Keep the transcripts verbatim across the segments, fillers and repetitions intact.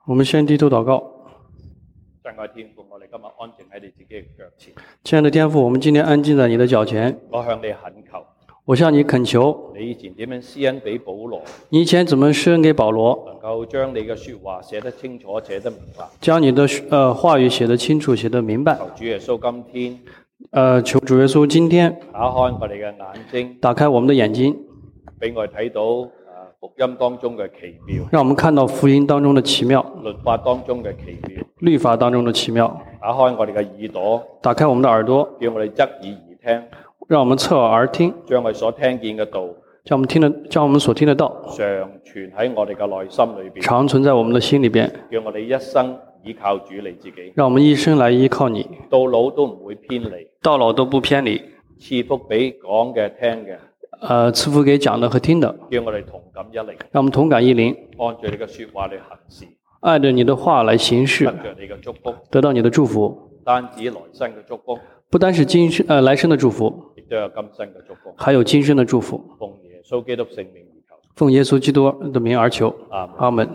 我们先低头祷告。 親愛天父，我哋今日安靜喺你自己嘅腳前。 親愛的天父，我們今天安靜在你的腳前。 我向你懇求， 我向你懇求， 你以前點樣施恩俾保羅， 你以前怎麼施恩給保羅， 能夠將你嘅說話寫得清楚、寫得明白。 將你的呃話語寫得清楚、寫得明白。 求主耶穌今天， 呃，求主耶穌今天打開我哋嘅眼睛， 打開我們的眼睛， 俾我哋睇到啊福音當中嘅奇妙， 讓我們看到福音當中的奇妙， 律法當中嘅奇妙， 律法當中的奇妙。 打開我哋嘅耳朵， 打開我們的耳朵， 叫我哋側耳而聽， 讓我們側耳而聽， 將我哋所聽見嘅道， 將我們聽的，將我們所聽的道常存喺我哋嘅內心裏邊， 常存在我們的心裏邊， 叫我哋一生依靠主你自己， 讓我們一生來依靠你， 到老都唔會偏離， 到老都不偏離， 賜福俾講嘅聽嘅， 呃，賜福給講的和聽的， 叫我哋同感一靈， 讓我們同感一靈， 按照你嘅說話嚟行事， 按着你的話來行事， 得着你嘅祝福， 得到你的祝福， 單止來生嘅祝福， 不單是今生呃來生的祝福， 亦都有今生嘅祝福， 還有今生的祝福。 奉耶穌基督聖名而求， 奉耶穌基督的名而求， 阿門。 阿門。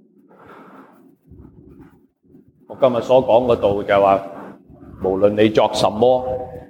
我今日所講嗰度就係話，無論你作什麼，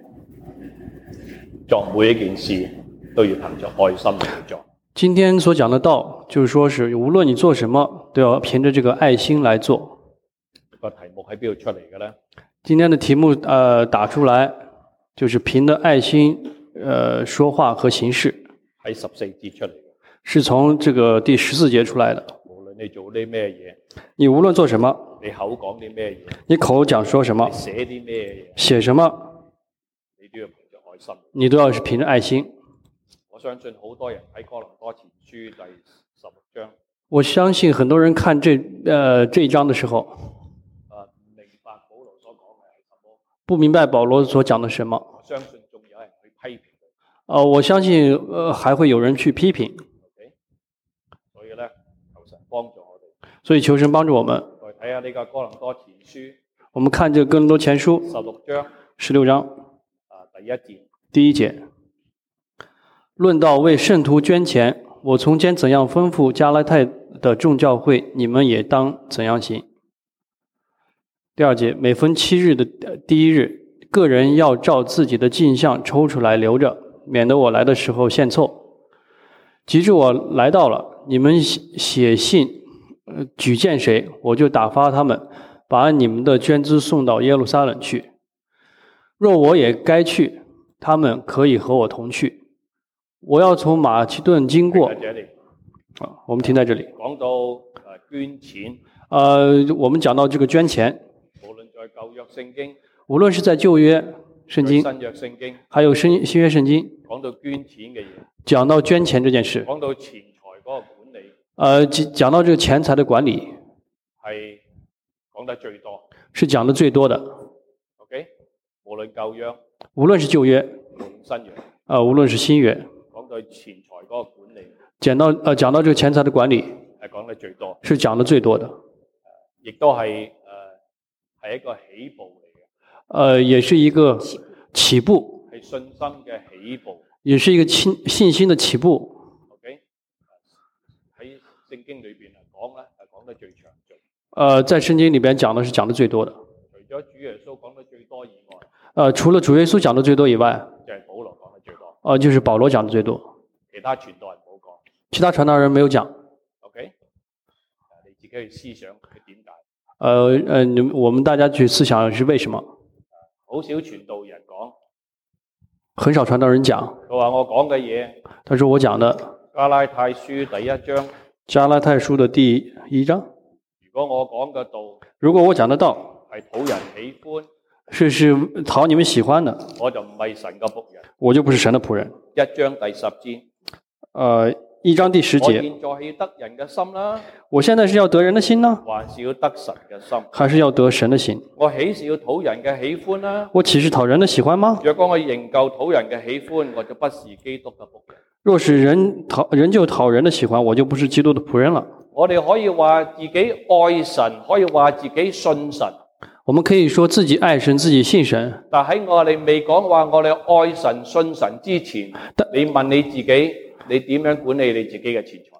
作每一件事都要憑着愛心去做。 今天所講的道，就是說是無論你做什麼，都要憑着這個愛心來做。 個題目喺邊度出嚟嘅咧？ 今天的題目，呃，打出來就是憑着愛心，呃，說話和行事， 喺十四節出嚟嘅。 是從這個第十四節出來的。 無論你做啲咩嘢， 你無論做什麼， 你口講啲咩嘢， 你口講說什麼你，寫啲咩嘢， 寫什麼， 你都要憑着愛心。 你都要是憑着愛心。 我相信好多人喺哥林多前書第十六章， 我相信很多人看這，呃，這一章的時候， 啊，唔明白保羅所講嘅係什麼， 不明白保羅所講的什麼。 我相信仲有人去批評佢。 呃，我相信，呃，還會有人去批評。 OK，所以咧，求神幫助我哋。 所以求神幫助我們。 我哋睇下呢個哥林多前書我們看這個哥林多前書十六章十六章啊第一節。 第一節，論到為聖徒捐錢，我從前怎樣吩咐加拉太的眾教會，你們也當怎樣行。第二節，每逢七日的第一日，個人要照自己的進項抽出來留着，免得我來的時候獻湊。及至我來到了，你們寫信呃舉薦誰，我就打發他們，把你們的捐資送到耶路撒冷去。若我也該去，他們可以和我同去。我要從馬其頓經過。啊，我們停在這裡。 講到誒捐錢， 呃，我們講到這個捐錢， 無論在舊約聖經， 無論是在舊約聖經， 新約聖經， 還有新新約聖經， 講到捐錢嘅嘢， 講到捐錢這件事， 講到錢財嗰個管理， 呃，講到這個錢財的管理， 係講得最多， 是講得最多的。 OK，無論舊約， 無論是舊約， 無論新約， 呃，無論是新約， 講到錢財嗰個管理， 講到呃講到這個錢財的管理， 係講得最多， 是講得最多的， 亦都係誒係一個起步嚟嘅， 呃，也是一個起步， 係信心嘅起步， 也是一個信信心的起步。 OK，喺聖經裏邊嚟講咧，係講得最詳盡。 呃，在聖經裏邊講的是講得最多的。 除咗主耶穌講得最多以外， 呃，除了主耶穌講得最多以外， 就係保羅講得最多。 呃，就是保羅講得最多， 其他傳道人冇講。 其他傳道人沒有講。 OK，你自己去思想佢點解？ 呃呃，你我們大家去思想是為什麼？ 好少傳道人講， 很少傳道人講。 佢話我講嘅嘢， 他說我講的加拉太書第一章， 加拉太書的第一章。 如果我講嘅道， 如果我講的道係討人喜歡， 是是討你們喜歡的， 我就唔係神嘅僕人。 我就不是神的僕人。 一章第十節， 呃，一章第十我節。 現在係要得人嘅心啦， 我現在是要得人的心呢， 還是要得神嘅心？ 還是要得神的心？ 我豈是要討人嘅喜歡啦？ 我豈是討人的喜歡嗎？ 若果我仍舊討人嘅喜歡，我就不是基督嘅僕人。 若是人討人就討人的喜歡，我就不是基督的僕人了。 我哋可以話自己愛神，可以話自己信神。 我們可以說自己愛神，自己信神。 但喺我哋未講話我哋愛神信神之前，你問你自己，你點樣管理你自己嘅錢財？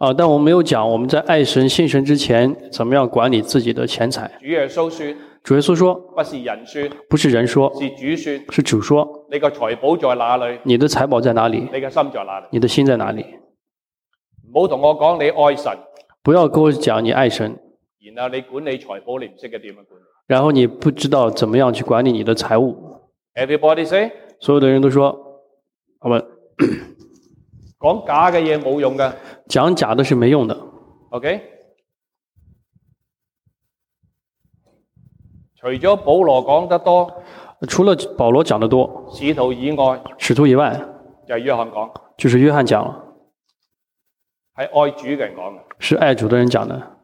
啊，但我没有講我們在愛神信神之前，怎麼樣管理自己的錢財。 主耶穌說， 主耶穌說， 不是人說， 不是人說， 是主說， 是主說。 你個財寶在哪裏？ 你的財寶在哪裏？ 你嘅心在哪裏？ 你的心在哪裏？ 唔好同我講你愛神， 不要跟我講你愛神， 然後你管理財寶，你唔識嘅點樣管理？ 然後你不知道怎麼樣去管理你的財務。 Everybody say， 所有的人都說，我們講假嘅嘢冇用嘅。 講假的是沒用的。 OK， 除咗保羅講得多， 除了保羅講得多， 使徒以外， 使徒以外， 就係約翰講， 就是約翰講了， 係愛主嘅人講嘅。 是愛主的人講的。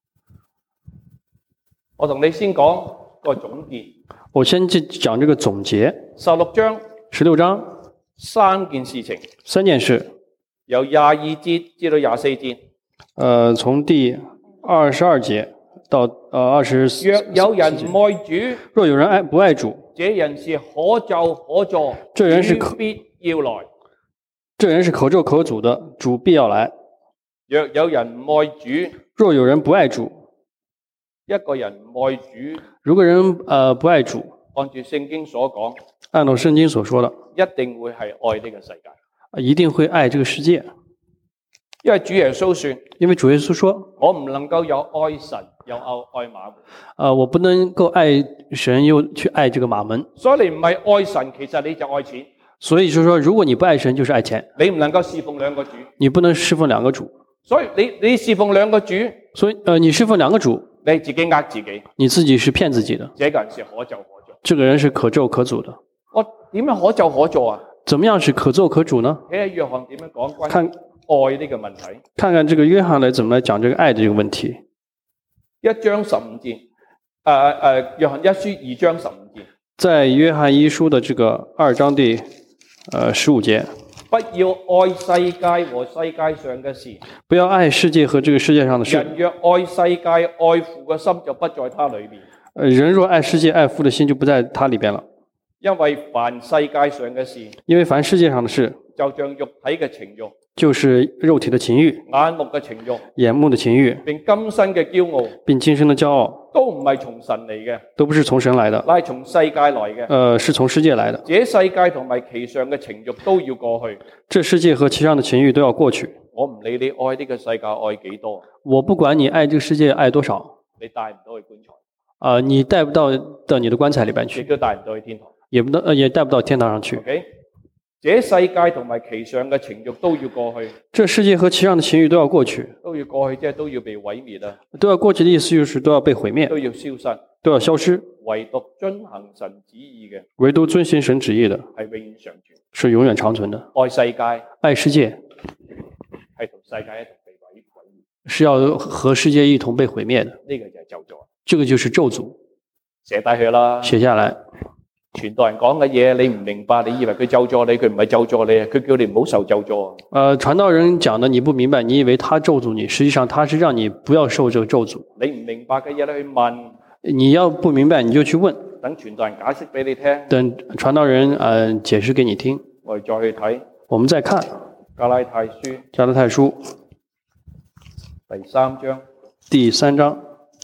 我同你先講個總結。 我先講這個總結。 十六章， 十六章三件事情， 三件事， 由廿二節至到廿四節。 呃，從第二十二節到呃二十四。 若有人唔愛主， 若有人愛不愛主， 這人是可咒可詛， 這人是可主必要來。 這人是可咒可詛的，主必要來。 若有人唔愛主， 若有人不愛主， 一個人唔愛主， 如果人呃不愛主， 按住聖經所講， 按照聖經所說的， 一定會係愛呢個世界， 一定會愛這個世界。 因為主耶穌說， 因為主耶穌說， 我唔能夠有愛神又愛馬門。 呃，我不能夠愛神又去愛這個馬門。 所以你唔係愛神，其實你就愛錢。 所以就是說，如果你不愛神，就是愛錢。 你唔能夠侍奉兩個主， 你不能侍奉兩個主。 所以你你侍奉兩個主， 所以呃，你侍奉兩個主， 你自己呃自己， 你自己是騙自己的。 這個人是可咒可詛。 這個人是可咒可詛的。 我點樣可咒可詛啊？ 怎麼樣是可咒可詛呢？ 睇下約翰點樣講關於看愛呢個問題。 看看這個約翰來怎麼來講這個愛的這個問題。 一章十五節，誒、呃、誒、呃，約翰一書二章十五節。 在約翰一書的這個二章第，呃十五節。 不要愛世界和世界上嘅事。 不要愛世界和這個世界上的事。 人若愛世界，愛父嘅心就不在他裏面。 呃，人若愛世界，愛父的心就不在他裏邊了。 因為凡世界上嘅事， 因為凡世界上的事， 就像肉體嘅情慾， 就是肉體的情慾， 眼目嘅情慾， 眼目的情慾， 並今生嘅驕傲， 並今生的驕傲， 都唔係從神嚟嘅， 都不是從神來的， 乃係從世界來嘅。 呃，是從世界來的。 這世界同埋其上嘅情慾都要過去。 這世界和其上的情慾都要過去。 我唔理你愛呢個世界愛幾多， 我不管你愛這個世界愛多少， 你帶唔到去棺材， 啊、呃，你帶不到到你的棺材裏邊去， 亦都帶唔到去天堂， 也不能，呃，也帶不到天堂上去。 OK，這世界同埋其上嘅情慾都要過去。 這世界和其上的情慾都要過去， 都要過去，即係都要被毀滅啊！ 都要過去的意思就是都要被毀滅， 都要消失， 都要消失。 唯獨遵行神旨意嘅， 唯獨遵行神旨意的， 係永遠常存， 是永遠長存的。 愛世界， 愛世界係同世界一同被毀滅， 是要和世界一同被毀滅的。 呢個就係咒詛， 這個就是咒詛。 寫低佢啦， 寫下來。 傳道人講嘅嘢你唔明白，你以為佢咒詛你，佢唔係咒詛你，佢叫你唔好受咒詛。 呃，傳道人講的你不明白，你以為他咒詛你，實際上他是讓你不要受這個咒詛。 你唔明白嘅嘢你去問， 你要不明白你就去問， 等傳道人解釋俾你聽， 等傳道人呃解釋給你聽。 我哋再去睇， 我們再看加拉太書， 加拉太書第三章， 第三章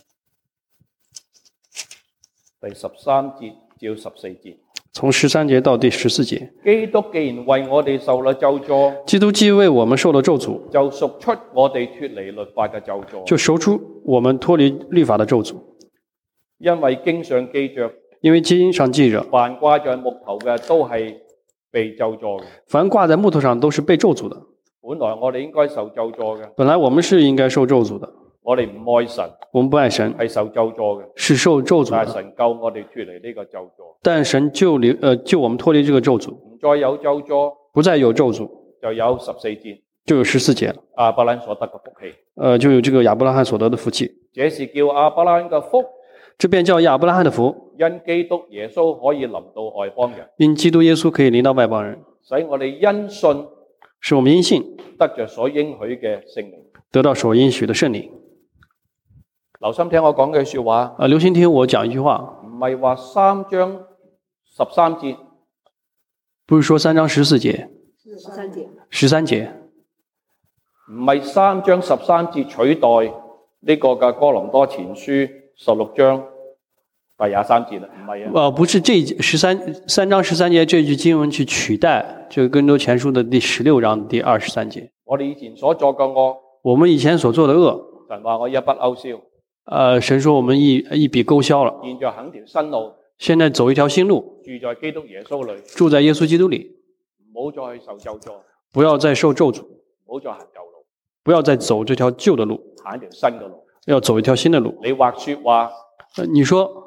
第十三節至十四節， 從十三節到第十四節。 基督既然為我哋受了咒詛， 基督既為我們受了咒詛， 就贖出我哋脫離律法嘅咒詛， 就贖出我們脫離律法的咒詛。 因為經上記着， 因為經上記着， 凡掛在木頭嘅都係被咒詛嘅。 凡掛在木頭上都是被咒詛的。 本來我哋應該受咒詛嘅。 本來我們是應該受咒詛的。 我哋唔愛神， 我們不愛神， 係受咒詛嘅， 是受咒詛的。 但係神救我哋脫離呢個咒詛。 但神救離，呃，救我們脫離這個咒詛。 唔再有咒詛， 不再有咒詛， 就有十四節， 就有十四節了。 亞伯蘭所得嘅福氣， 呃，就有這個亞伯拉罕所得的福氣。 這是叫亞伯蘭嘅福， 這便叫亞伯拉罕的福， 因基督耶穌可以臨到外邦人， 因基督耶穌可以臨到外邦人， 使我哋因信， 使我們因信得着所應許嘅聖靈， 得到所應許的聖靈。 留心聽我講句說話， 啊，留心聽我講一句話， 唔係話三章十三節， 不是說三章十四節， 十三節， 十三節， 唔係三章十三節取代呢個嘅哥林多前書十六章第廿三節啦，唔係啊。 呃，不是這十三三章十三節這句經文去取代這個哥林多前書的第十六章第二十三節。 我哋以前所作嘅惡， 我們以前所做的惡， 神話我一筆勾銷。 呃，神說我們一一筆勾銷了。 現在行條新路， 現在走一條新路， 住在基督耶穌裏， 住在耶穌基督裏， 唔好再受咒詛， 不要再受咒詛， 唔好再行舊路， 不要再走這條舊的路， 行一條新嘅路。 要走一條新的路。 你或說話， 呃你說，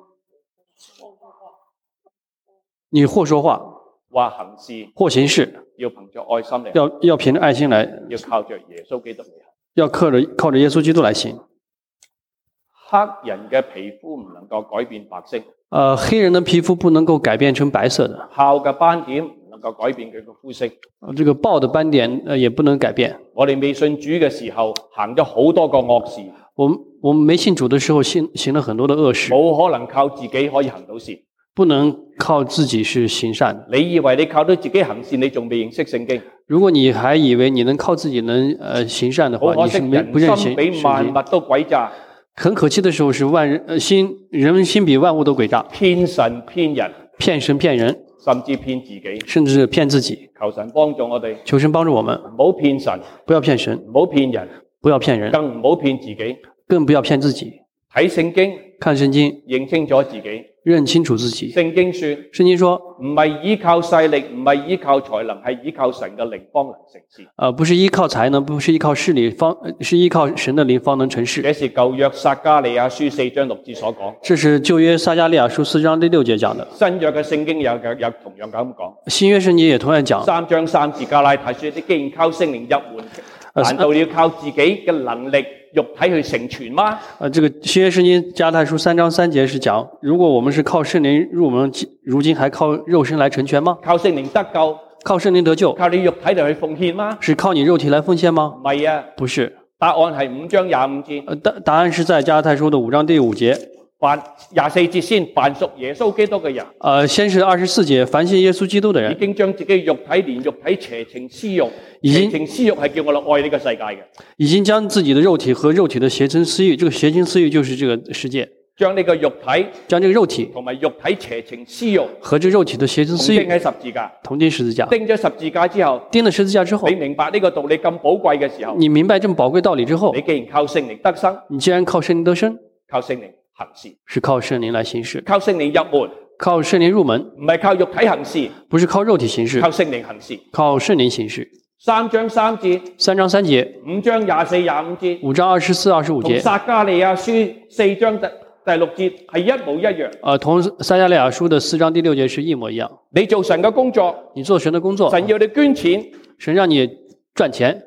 你或說話， 或行事， 或行事， 要憑着愛心嚟， 要要憑着愛心來， 要靠着耶穌基督嚟行。 要靠着靠着耶穌基督來行。 黑人嘅皮膚唔能夠改變白色， 呃，黑人的皮膚不能夠改變成白色的， 豹嘅斑點唔能夠改變佢嘅膚色。 呃這個豹的斑點呃也不能改變。 我哋未信主嘅時候，行咗好多個惡事， 我們我們沒信主的時候行行了很多的惡事， 冇可能靠自己可以行到善。 不能靠自己是行善的。 你以為你靠到自己行善，你仲未認識聖經？ 如果你還以為你能靠自己能呃行善的話，你好可惜， 是沒不認識人心比萬聖經。 物都詭詐， 很可惜的時候是萬人呃心人心比萬物都詭詐， 騙神騙人， 騙神騙人， 甚至騙自己。 甚至騙自己。 求神幫助我哋， 求神幫助我們， 唔好騙神， 不要騙神， 唔好騙人， 不要騙人， 更唔好騙自己。 更不要騙自己。 睇聖經， 看聖經， 認清楚自己。 認清楚自己。 聖經說， 聖經說， 唔係依靠勢力，唔係依靠才能，係依靠神嘅靈方能成事。 呃，不是依靠才能，不是依靠勢力，方是依靠神的靈方能成事。 這是舊約撒迦利亞書四章六節所講。 這是舊約撒迦利亞書四章第六節講的。 新約嘅聖經有有有同樣咁講。 新約聖經也同樣講。 三章三節加拉太書，你既然靠聖靈入門，難道要靠自己嘅能力、肉體去成全嗎？ 呃，這個新約聖經加拉太書三章三節是講，如果我們是靠聖靈入門，如今還靠肉身來成全嗎？ 靠聖靈得救， 靠聖靈得救， 靠你肉體嚟去奉獻嗎？ 是靠你肉體來奉獻嗎？ 唔係啊， 不是。 答案係五章廿五節。 呃，答答案是在加拉太書的五章第五節。 凡廿四節先，凡屬耶穌基督嘅人， 呃，先是二十四節，凡信耶穌基督的人， 已經將自己肉體連肉體邪情私欲，邪情私欲係叫我哋愛呢個世界嘅， 已經將自己的肉體和肉體的邪情私欲，這個邪情私欲就是這個世界， 將呢個肉體， 將這個肉體同埋肉體邪情私欲和這肉體的邪情私欲釘喺十字架， 同釘十字架， 釘咗十字架之後， 釘了十字架之後， 你明白呢個道理咁寶貴嘅時候， 你明白這麼寶貴道理之後， 你既然靠聖靈得生， 你既然靠聖靈得生， 靠聖靈行事， 是靠聖靈來行事， 靠聖靈入門， 靠聖靈入門， 唔係靠肉體行事， 不是靠肉體行事， 靠聖靈行事， 靠聖靈行事。 三章三節， 三章三節， 五章廿四廿五節， 五章二十四二十五節， 同撒迦利亞書四章第第六節係一模一樣。 呃，同撒迦利亞書的四章第六節是一模一樣。 你做神嘅工作， 你做神的工作， 神要你捐錢， 神讓你賺錢，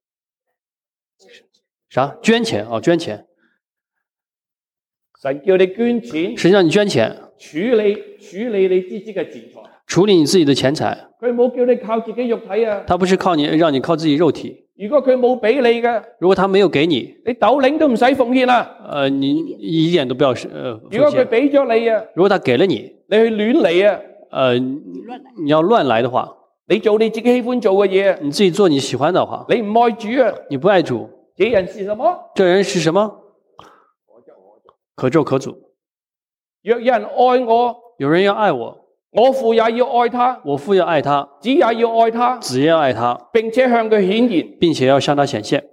啥？捐錢哦，捐錢。 神叫你捐錢， 神讓你捐錢， 處理處理你自己嘅錢財， 處理你自己的錢財。 佢冇叫你靠自己肉體啊。 他不是靠你，讓你靠自己肉體。 如果佢冇俾你嘅， 如果他沒有給你， 你斗零都唔使奉獻啦。 呃，你一點都不要呃奉獻。 如果佢俾咗你啊， 如果他給了你， 你去亂嚟啊， 呃，你要亂來的話， 你做你自己喜歡做嘅嘢， 你自己做你喜歡的話， 你唔愛主啊， 你不愛主， 這人是什麼？ 這人是什麼？可咒可詛。 若有人愛我， 有人要愛我， 我父也要愛他， 我父要愛他， 子也要愛他， 子也要愛他， 並且向佢顯現， 並且要向他顯現。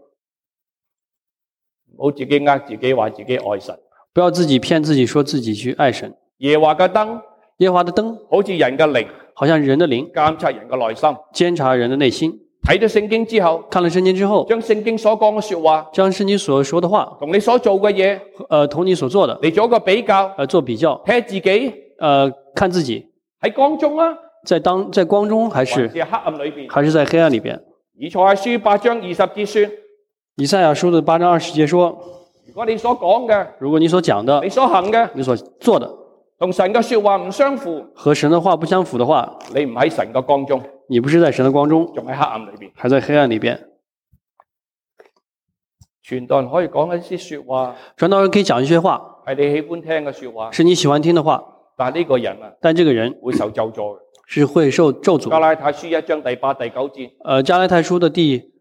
唔好自己呃自己，話自己愛神， 不要自己騙自己，說自己去愛神。 耶和華嘅燈， 耶和華的燈， 好似人嘅靈， 好像人的靈， 監察人嘅內心。 監察人的內心。 睇咗聖經之後， 看了聖經之後， 將聖經所講嘅說話， 將聖經所說的話， 同你所做嘅嘢， 呃，同你所做的， 你做一個比較， 呃，做比較， 睇下自己， 呃，看自己喺光中啊， 在當在光中還是還是黑暗裏邊， 還是在黑暗裏邊。 以賽亞書八章二十節說， 以賽亞書的八章二十節說， 如果你所講嘅， 如果你所講的， 你所行嘅， 你所做的， 同神嘅說話唔相符， 和神的話不相符的話， 你唔喺神嘅光中， 你不是在神的光中， 仲喺黑暗裏邊， 還在黑暗裏邊。 傳道人可以講一啲說話， 傳道人可以講一些話， 係你喜歡聽嘅說話， 是你喜歡聽的話， 但係呢個人啊， 但這個人會受咒詛嘅。 是會受咒詛。 加拉太書一章第八、第九節， 呃，加拉太書的第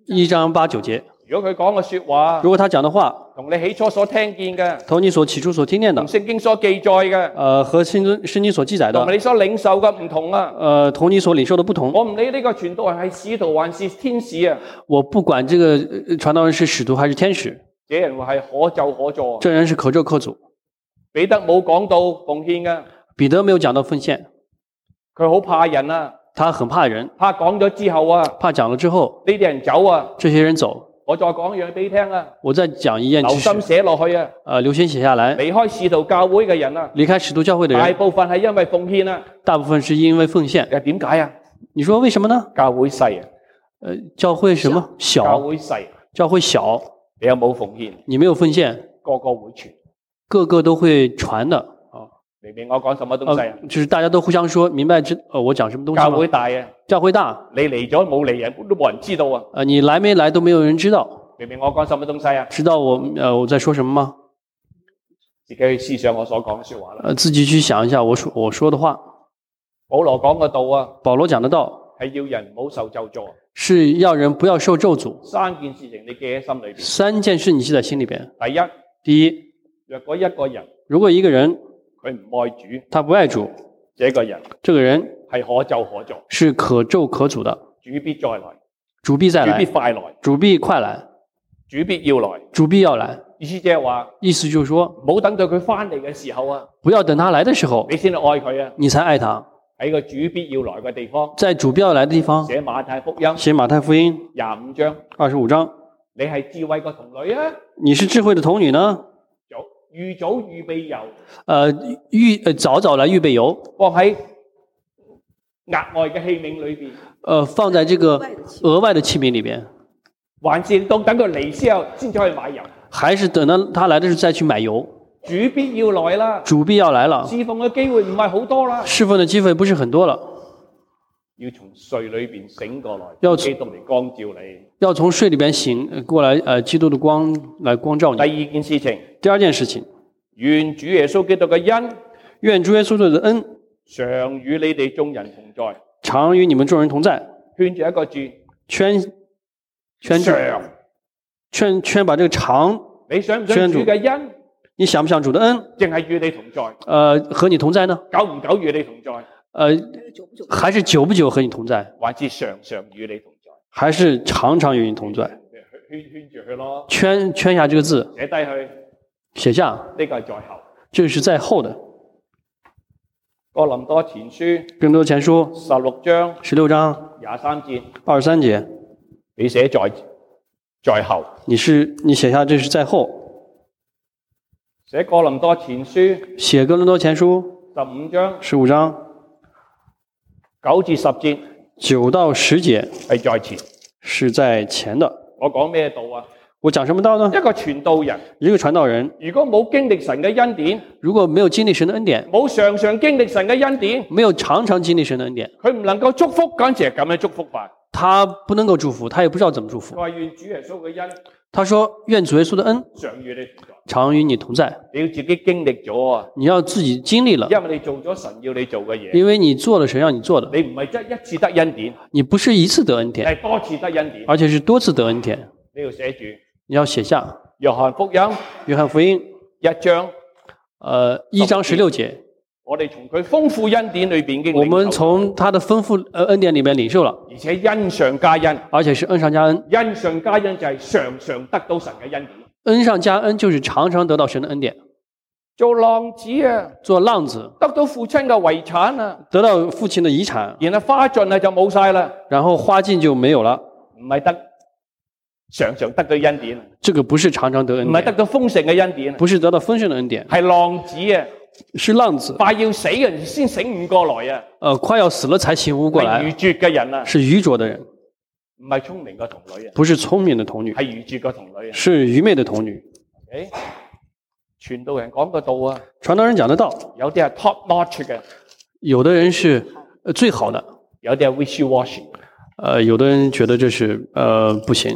一章八九节。 如果佢講嘅說話如果他講的話同你起初所聽見嘅， 同你所起初所聽見的同聖經所記載嘅， 呃和聖經聖經所記載的同你所領受嘅唔同啊！ 呃同你所領受的不同。 我唔理呢個傳道人係使徒還是天使啊， 我不管這個呃傳道人是使徒還是天使， 這人係可咒可助。 這人是可咒可詛。 彼得冇講到奉獻嘅， 彼得沒有講到奉獻， 佢好怕人啊， 他很怕人， 怕講咗之後啊， 怕講了之後呢啲人走啊。 這些人走。 我再講一樣俾你聽啊， 我再講一件留心知識， 寫落去啊。 呃留心寫下來。 離開使徒教會嘅人啊， 離開使徒教會的大人， 部分係因為奉獻啊。 大部分是因為奉獻。 又點解啊？ 你說為什麼呢？ 教會細啊， 呃教會什麼教小？ 會細， 教會小， 你有冇奉獻？ 你沒有奉獻， 個個會傳， 個個都會傳的。 明唔明我講什麼東西啊？ 呃就是大家都互相說明白知呃我講什麼東西嗎？ 教會大啊， 教會大， 你嚟咗冇嚟人都冇人知道啊。 呃你來沒來都沒有人知道。 明唔明我講什麼東西啊？ 知道我呃我在說什麼嗎？ 自己去思想我所講嘅說話啦。 呃自己去想一下我說我說的話。 保羅講嘅道啊， 保羅講的道係要人唔好受咒詛。 是要人不要受咒詛。 三件事情你記喺心裏邊。 三件事你記在心裏邊。 第一， 第一， 若果一個人如果一個人佢唔愛主， 他不愛主， 這個人這個人係可咒可詛， 是可咒可詛的。 主必再來， 主必再主必來， 快來， 主必快來， 主必要來。 主必要來。 意思即係話， 意思就是說， 唔好等到佢翻嚟嘅時候啊， 不要等他來的時候， 你先去愛佢啊。 你才愛他。 喺個主必要來嘅地方， 在主必要來的地方， 寫馬太福音寫馬太福音廿五章， 二十五章。 你係智慧個童女啊， 你是智慧的童女呢？ 早預早預備油， 呃，預呃早早來預備油， 放喺額外嘅器皿裏邊， 呃，放在這個額外的器皿裏邊， 還是當等佢嚟之後先至可以買油？ 還是等到他來的時候再去買油？ 主必要來啦， 主必要來了， 侍奉嘅機會唔係好多啦， 侍奉的機會不是很多了， 要從睡裏邊醒過來， 要基督嚟光照你。 要從睡裏邊醒呃過來，呃，基督的光來光照第你。 二件事情， 第二件事情， 願主耶穌基督嘅恩願主耶穌基督的恩常與你哋眾人同在。 常與你們眾人同在。 圈住一個字， 圈圈住常。 圈圈把這個常， 你想唔想主嘅恩？ 你想不想主的恩？ 淨係與你同在， 呃，和你同在呢？ 久唔久與你同在， 呃，還是久不久和你同在？ 還是常常與你同在？ 還是常常與你同在？ 圈圈住佢咯， 圈圈下這個字， 寫低佢， 寫下， 呢個係在後。 這是在後的。 哥林多前書哥林多前書十六章十六章廿三節， 二十三節， 你寫在在後。 你是你寫下這是在後。 寫哥林多前書寫哥林多前書十五章十五章九至十節九到十節係在前。 是在前的。 我講咩道啊？ 我講什麼道呢？ 一個傳道人， 一個傳道人， 如果冇經歷神嘅恩典， 如果沒有經歷神的恩典， 冇常常經歷神嘅恩典， 沒有常常經歷神的恩典， 佢唔能夠祝福嗰陣時係咁樣祝福法。 他不能夠祝福，他也不知道怎麼祝福佢。話願主耶穌嘅恩他說：願主耶穌的恩常與你同在。 常與你同在。 你要自己經歷咗啊， 你要自己經歷了， 因為你做咗神要你做嘅嘢， 因為你做了神讓你做的， 你唔係得一次得恩典， 你不是一次得恩典， 係多次得恩典。 而且是多次得恩典。 呢度寫住你要寫下約翰福音約翰福音， 一章， 呃，一章十六節。 我哋從佢豐富恩典裏邊已經我們領受， 從他的豐富呃恩典裏面領受了， 而且恩上加恩， 而且是恩上加恩。 恩上加恩就係常常得到神嘅恩典。 恩上加恩就是常常得到神的恩典。 做浪子啊， 做浪子得到父親嘅遺產啊， 得到父親的遺產， 然後花盡啊就冇晒啦， 然後花盡就沒有了。 唔係得常常得到恩典， 這個不是常常得恩唔係得典， 到豐盛嘅恩典， 不是得到豐盛的恩典， 係浪子啊， 是浪子。 快要死嘅人先醒悟過來啊， 呃，快要死了才醒悟過來， 係愚拙嘅人啊， 是愚拙的人， 唔係聰明嘅童女啊， 不是聰明的童女， 係愚拙嘅童女啊。 是愚昧的童女。 誒，傳道人講嘅道啊， 傳道人講得到， 有啲係 top notch 嘅， 有的人是呃最好的， 有啲係 wishy washy。 呃，有的人覺得這是呃不行。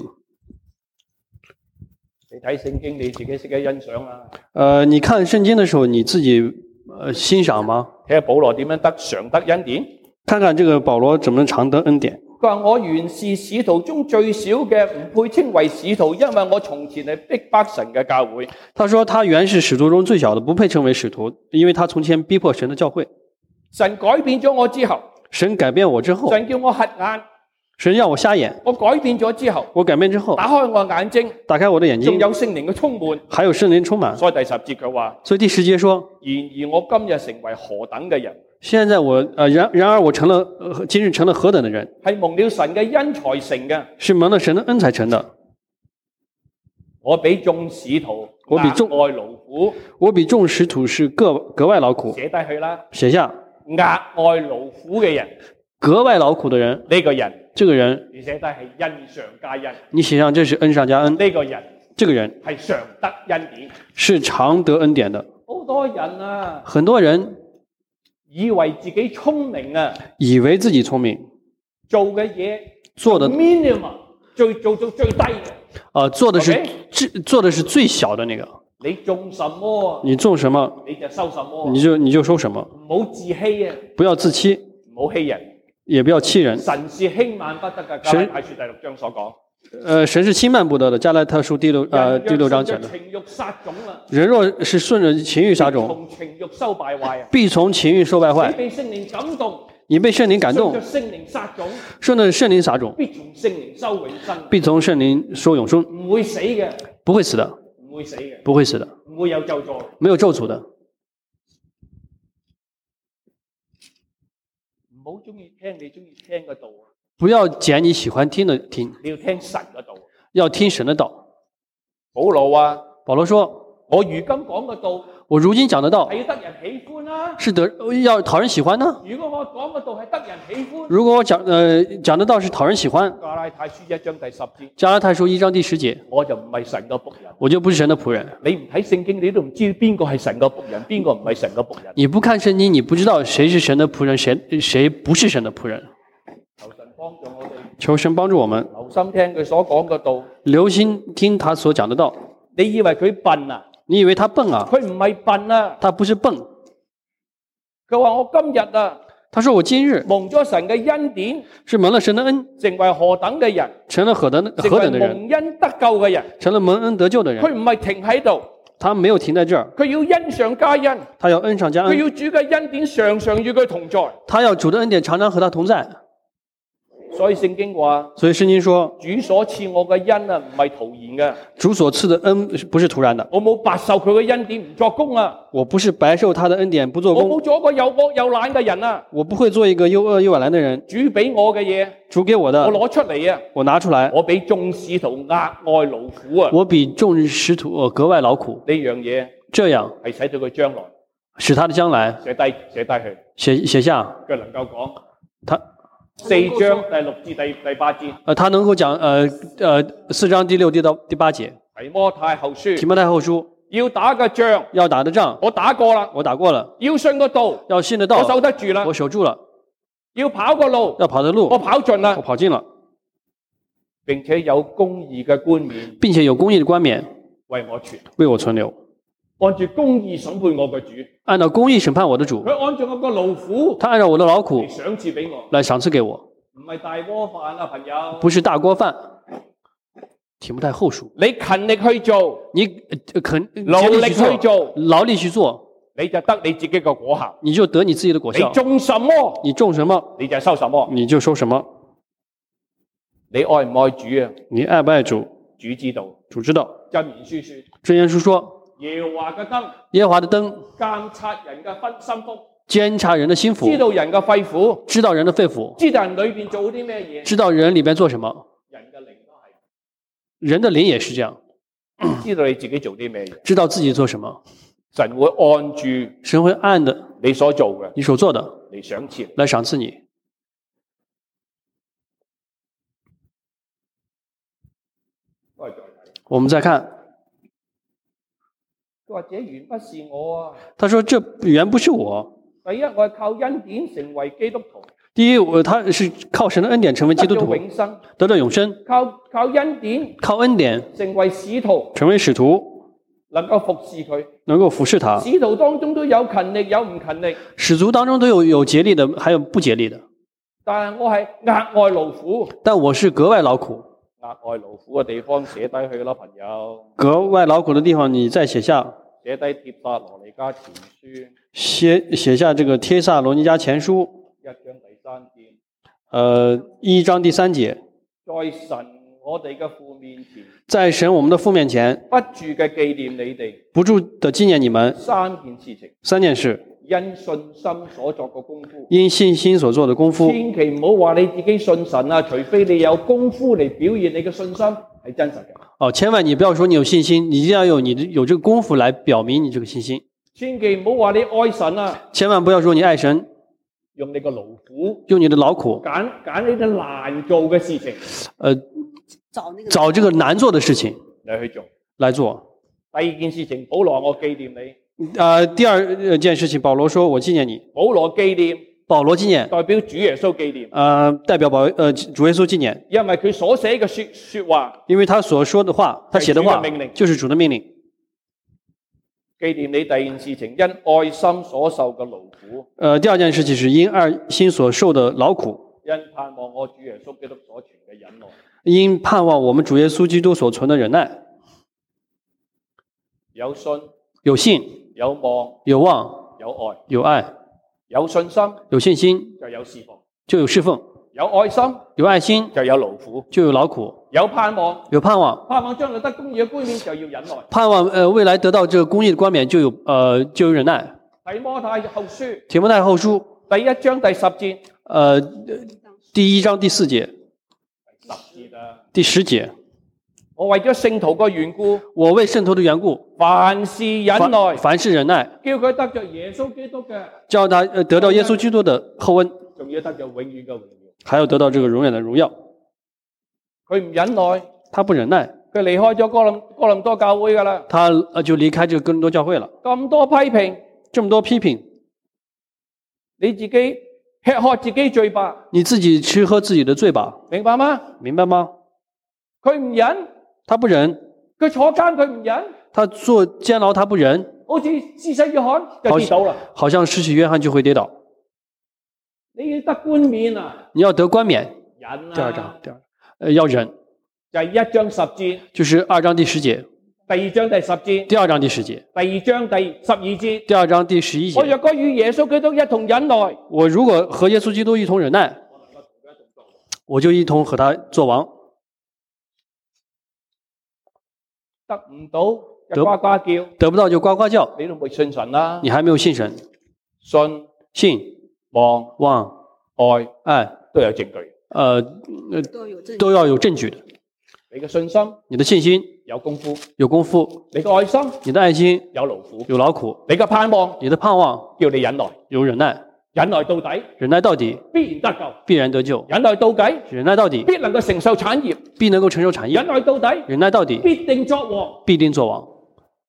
你睇聖經，你自己識得欣賞啊。 呃，你看聖經的時候，你自己呃欣賞嗎？ 睇下保羅點樣得常得恩典。 看看這個保羅怎麼常得恩典。 佢話我原是使徒中最小嘅，唔配稱為使徒，因為我從前係逼迫神嘅教會。 他說他原是使徒中最小的，不配稱為使徒，因為他從前逼迫神的教會。 神改變咗我之後， 神改變我之後， 神叫我瞎眼， 神讓我瞎眼， 我改變咗之後， 我改變之後， 打開我眼睛， 打開我的眼睛， 仲有聖靈嘅充滿， 還有聖靈充滿。 所以第十節佢話， 所以第十節說， 然而我今日成為何等嘅人？ 現在我呃然然而我成了、呃、今日成了何等的人？ 係蒙了神嘅恩才成嘅， 是蒙了神的恩才成的。 我比眾使徒我比眾額外勞苦， 我比眾使徒是格格外勞苦。 寫低去啦， 寫下額外勞苦嘅人， 格外勞苦的人， 呢個人， 這個人你寫低係恩上加恩， 你寫上這是恩上加恩。 呢個人， 這個人係常得恩典， 是常得恩典的。 好多人啊， 很多人以為自己聰明啊， 以為自己聰明， 做嘅嘢做的 minimum 最做到最低嘅， 呃做的是 OK？ 做的是最小的那個。 你種什麼， 你種什麼， 你就收什麼， 你就你就收什麼。 唔好自欺啊， 不要自欺， 唔好欺人， 也不要欺人。 神是輕慢不得嘅，加拉太書第六章所講。 呃，神是輕慢不得的。加拉太書第六呃第六章講的。 情欲殺種啦， 人若是順着情欲撒種， 從情欲收敗壞啊， 必從情欲受敗壞。 你被聖靈感動， 你被聖靈感動， 順着聖靈撒種， 順着聖靈撒種， 必從聖靈收永生， 必從聖靈收永生， 唔會死嘅， 不會死的， 唔會死嘅， 不會死的， 唔會有咒詛， 沒有咒詛的。 唔好中意聽你中意聽嘅道啊， 不要揀你喜歡聽的聽， 你要聽神嘅道。 要聽神的道。 保羅啊， 保羅說： 我如今講嘅道我如今講的道係要得人喜歡啦， 是得要討人喜歡呢？ 如果我講嘅道係得人喜歡， 如果我講呃講的道是討人喜歡， 加拉太書一章第十節， 加拉太書一章第十節， 我就唔係神嘅僕人。 我就不是神的僕人。 你唔睇聖經，你都唔知邊個係神嘅僕人，邊個唔係神嘅僕人。 你不看聖經，你不知道誰是神的僕人，誰誰不是神的僕人。 求神幫助我哋， 求神幫助我們， 留心聽佢所講嘅道。 留心聽他所講的道。 你以為佢笨啊？ 你以為他笨啊？ 佢唔係笨啊， 他不是笨。 佢話我今日啊， 他說我今日蒙咗神嘅恩典， 是蒙了神的恩， 成為何等嘅人， 成了何等成為何等的人， 蒙恩得救嘅人。 成了蒙恩得救的人。 佢唔係停喺度， 他沒有停在這兒， 佢要恩上加恩， 他要恩上加恩， 佢要主嘅恩典常常與佢同在。 他要主的恩典常常和他同在。 所以聖經話， 所以聖經說， 主所賜我嘅恩啊，唔係徒然嘅， 主所賜的恩不是突然的。 我冇白受佢嘅恩典唔作工啊， 我不是白受他的恩典不做我工， 冇做一個又惡又懶嘅人啊。 我不會做一個又惡又懶的人。 主俾我嘅嘢， 主給我的， 我攞出嚟啊， 我拿出來， 我比眾使徒額外勞苦啊。 我比眾使徒呃格外勞苦。 呢樣嘢這樣係使到佢將來使他的將來寫低寫低去， 寫寫下， 佢能夠講他四章第六至第第八節， 呃他能夠講呃呃四章第六第到第八節。 提摩太後書， 提摩太後書要打嘅仗， 要打的仗我打過啦， 我打過了， 要信個道， 要信的道我守得住啦， 我守住了， 要跑個路， 要跑的路我跑盡啦我，跑盡了， 並且有公義嘅冠冕並且有公義的冠冕為我存， 為我存留， 按住公義審判我嘅主， 按照公義審判我的主， 佢按照我個勞苦他按照我的勞苦嚟賞賜俾我， 來賞賜給我， 唔係大鍋飯啊，朋友， 不是大鍋飯。提摩太後書， 你勤力去做， 你呃肯勞力去做， 勞力去做， 你就得你自己嘅果效。 你就得你自己的果你效。 種什麼， 你種什麼， 你就收什麼。 你就收什麼。 你愛唔愛主啊？ 你愛不愛主？ 主知道。 主知道。 箴言書說， 箴言書說， 耶和華嘅燈耶和華的燈監察人嘅分心腹， 監察人的心腹， 知道人嘅肺腑， 知道人的肺腑， 知道人裏邊做啲咩嘢， 知道人裏邊做什麼。 人嘅靈都係， 人的靈也是這樣， 知道你自己做啲咩嘢， 知道自己做什麼。 神會按住神會按的你所做嘅， 你所做的嚟賞賜， 來賞賜你。 我哋再睇， 我們再看， 佢話這原不是我啊。 他說這原不是我。 第一，我係靠恩典成為基督徒， 第一，我他是靠神的恩典成為基督徒， 得咗永生， 得到永生。 靠靠恩典靠恩典成為使徒， 成為使徒， 能夠服侍佢。 能夠服侍他。 使徒當中都有勤力，有唔勤力。 使徒當中都有有竭力的，還有不竭力的。 但係我係額外勞苦。 但我是格外勞苦。 額外勞苦嘅地方寫低去啦，朋友。 格外勞苦的地方，你再寫下。 寫低帖撒羅尼迦前書。 寫寫下這個帖撒羅尼迦前書。 一章第三節。 呃，一章第三節。 在神我哋嘅父面前。 在神我們的父面前。 不住嘅紀念你哋。不住的紀念你們。 三件事情。 三件事。 因信心所作嘅功夫。 因信心所做的功夫。 千祈唔好話你自己信神啊，除非你有功夫嚟表現你嘅信心係真實嘅。 哦，千萬你不要說你有信心，你一定要有你的有這個功夫來表明你這個信心。 千祈唔好話你愛神啊。 千萬不要說你愛神。 用你嘅勞苦。 用你的勞苦。 揀揀呢啲難做嘅事情。 呃， 找那個找這個難做的事情嚟去做。 來做。 第二件事情，保羅我紀念你。 呃，第二件事情，保羅說我紀念你。 保羅紀念。 保羅紀念。 代表主耶穌紀念。 呃，代表保呃主耶穌紀念。 因為佢所寫嘅說說話。 因為他所說的話，他寫的話就是主的命令。 紀念你第二件事情，因愛心所受嘅勞苦。 呃，第二件事情是因愛心所受的勞苦。 因盼望我主耶穌基督所存嘅忍耐。 因盼望我們主耶穌基督所存的忍耐。 有信。 有信。 有望。 有望。 有愛。 有愛。 有信心。 有信心。 就有侍奉。 就有侍奉。 有愛心。 有愛心。 就有勞苦。 就有勞苦。 有盼望。 有盼望。 盼望將來得公義嘅冠冕就要忍耐。 盼望呃未來得到這個公義的冠冕就有呃就有忍耐。 提摩太後書。 提摩太後書第一章第十節。 呃，第一章第四節。 十節啊。 第十節。 我為咗聖徒嘅緣故。 我為聖徒的緣故。 凡事忍耐。 凡事忍耐。 叫佢得着耶穌基督嘅。 叫他呃得到耶穌基督的厚恩。 仲要得着永遠嘅榮耀。 還要得到這個永遠的榮耀。 佢唔忍耐。 他不忍耐。 佢離開咗哥林哥林多教會噶啦。 他呃就離開這個哥林多教會了。 咁多批評。 這麼多批評。 你自己吃喝自己罪吧。 你自己吃喝自己的罪吧。 明白嗎？ 明白嗎？ 佢唔忍。 他不忍。 佢坐監佢唔忍。 他坐監牢他不忍。 好似施洗約翰就跌倒啦。 好像施洗約翰就會跌倒。 你要得冠冕啊！ 你要得冠冕。 忍啊！ 第二章，第二，呃，要忍。 就係一章十節。 就是二章第十節。 第二章第十節。 第二章第十節。 第二章第十二節。 第二章第十一節。 我若果與耶穌基督一同忍耐， 我如果和耶穌基督一同忍耐，我就一同和他做王。 得唔到就呱呱叫， 得不到就呱呱叫。 你都未信神啦。 你還沒有信神。 信、 信、 望、 望、 愛、 愛都有證據。 呃，都要有證據的。 你嘅信心， 你的信心有功夫， 有功夫。 你嘅愛心， 你的愛心有勞苦， 有勞苦。 你嘅盼望， 你的盼望叫你忍耐， 有忍耐， 忍耐到底， 忍耐到底， 必然得救， 必然得救。 忍耐到底， 忍耐到底， 必能夠承受產業， 必能夠承受產業。 忍耐到底， 忍耐到底， 必定作王， 必定作王。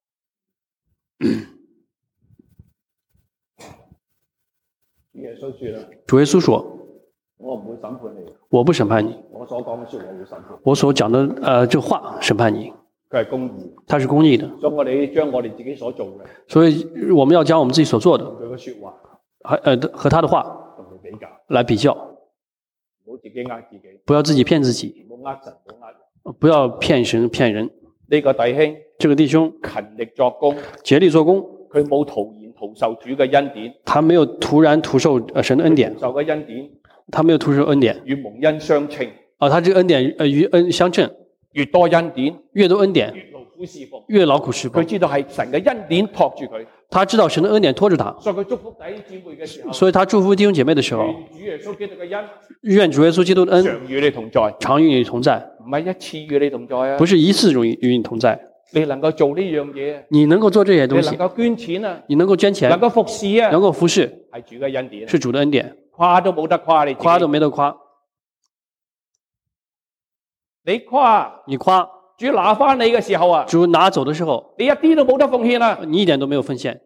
主耶穌說啦， 主耶穌說。 我唔會審判你， 我不審判你。 我所講嘅說話會審判。 我所講的，呃，這話審判你。 佢係公義， 它是公義的。 所以我哋將我哋自己所做嘅， 所以我們要將我們自己所做的， 佢嘅說話， 和呃和他的話同佢比較， 來比較。 唔好自己呃自己， 不要自己騙自己， 唔好呃神，唔好呃人， 不要騙神騙人。 呢個弟兄， 這個弟兄勤力作工， 竭力做工， 佢冇徒然徒受主嘅恩典， 他沒有突然徒受呃神的恩典， 受嘅恩典。 他沒有徒受恩典， 與蒙恩相稱。 啊，他這個恩典呃與恩相稱， 越多恩典， 越多恩典， 越勞苦侍奉， 越勞苦侍奉。 佢知道係神嘅恩典托住佢， 他知道神的恩典托住他， 所以佢祝福弟兄姊妹嘅時候， 所以他祝福弟兄姐妹的時候， 願主耶穌基督嘅恩， 願主耶穌基督的恩常與你同在， 常與你同在， 唔係一次與你同在啊， 不是一次與與你同在。 你能夠做呢樣嘢， 你能夠做這些東西， 你能夠捐錢啊， 你能夠捐錢， 能夠服侍啊， 能夠服侍， 係主嘅恩典， 是主的恩典。 誇都冇得誇你自己， 誇都沒得誇。 你誇， 你誇， 主拿翻你嘅時候啊， 主拿走的時候， 你一啲都冇得奉獻啊， 你一點都沒有奉獻。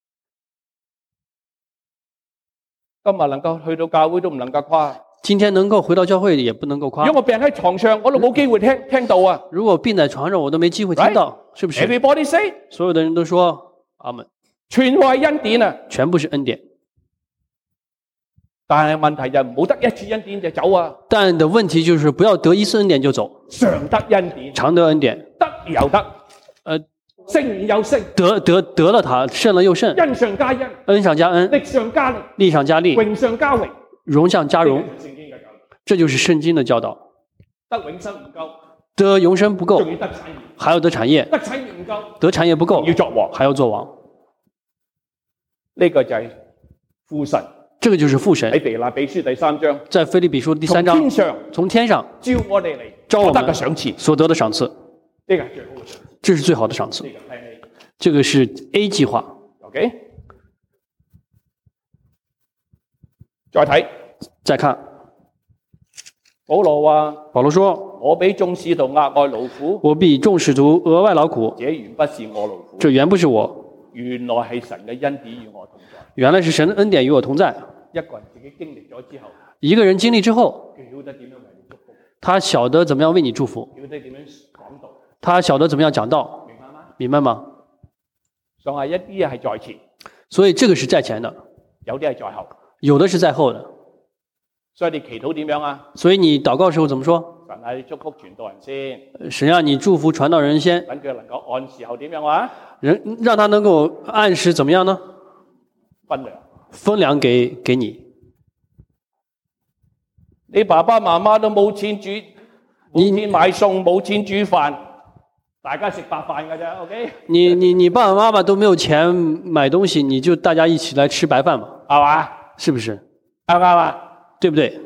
今日能夠去到教會都唔能夠誇。 今天能夠回到教會也不能夠誇。 如果我病喺床上，我都冇機會聽聽到啊。 如果病在床上，我都沒機會聽到， right? 是不是 ？Everybody say， 所有的人都說阿門， 全部係恩典啊， 全部是恩典。 但係問題就唔好得一次恩典就走啊！ 但的問題就是不要得一次恩典就走， 常得恩典， 常得恩典， 得又得， 呃， 勝又勝， 得得得了他，勝了又勝， 恩上加恩， 恩上加恩， 力上加力， 力上加力， 榮上加榮， 榮上加榮， 聖經嘅教導。 這就是聖經的教導。 得永生唔夠， 得永生不夠， 仲要得產業， 還要得產業， 得產業唔夠， 得產業不夠， 要作王， 還要做王。 呢個就係父神。 這個就是父神喺腓立比書第三章， 在腓立比書第三章， 從天上從天上召我哋嚟， 召我們得嘅賞賜， 所得的賞賜， 呢個係最好嘅賞賜， 這是最好的賞賜。 呢個係 A， 這個是 A 計劃。 OK，再睇， 再看， 保羅話： 保羅說： 我比眾使徒額外勞苦， 我比眾使徒額外勞苦， 這原不是我勞苦， 這原不是我， 原來係神嘅恩典與我同在。 原來是神的恩典與我同在。 一個人自己經歷咗之後， 一個人經歷之後， 佢曉得點樣為你祝福， 他曉得怎麼樣為你祝福， 曉得點樣講道， 他曉得怎麼樣講道， 明白嗎？ 明白嗎？ 上係一啲係在前， 所以這個是在前的， 有啲係在後， 有的是在後的。 所以你祈禱點樣啊？ 所以你禱告時候怎麼說？ 神係祝福傳道人先， 神讓你祝福傳道人先， 等佢能夠按時候點樣啊？ 人讓他能夠按時怎麼樣呢？ 分糧。 分糧給給你， 你爸爸媽媽都冇錢煮，冇錢買餸，冇錢煮飯，大家食白飯㗎啫 ，OK？ 你你你爸爸媽媽都沒有錢買東西，你就大家一起來吃白飯嘛， 係嘛？ 是不是？ 啱唔啱啊？ 對不對？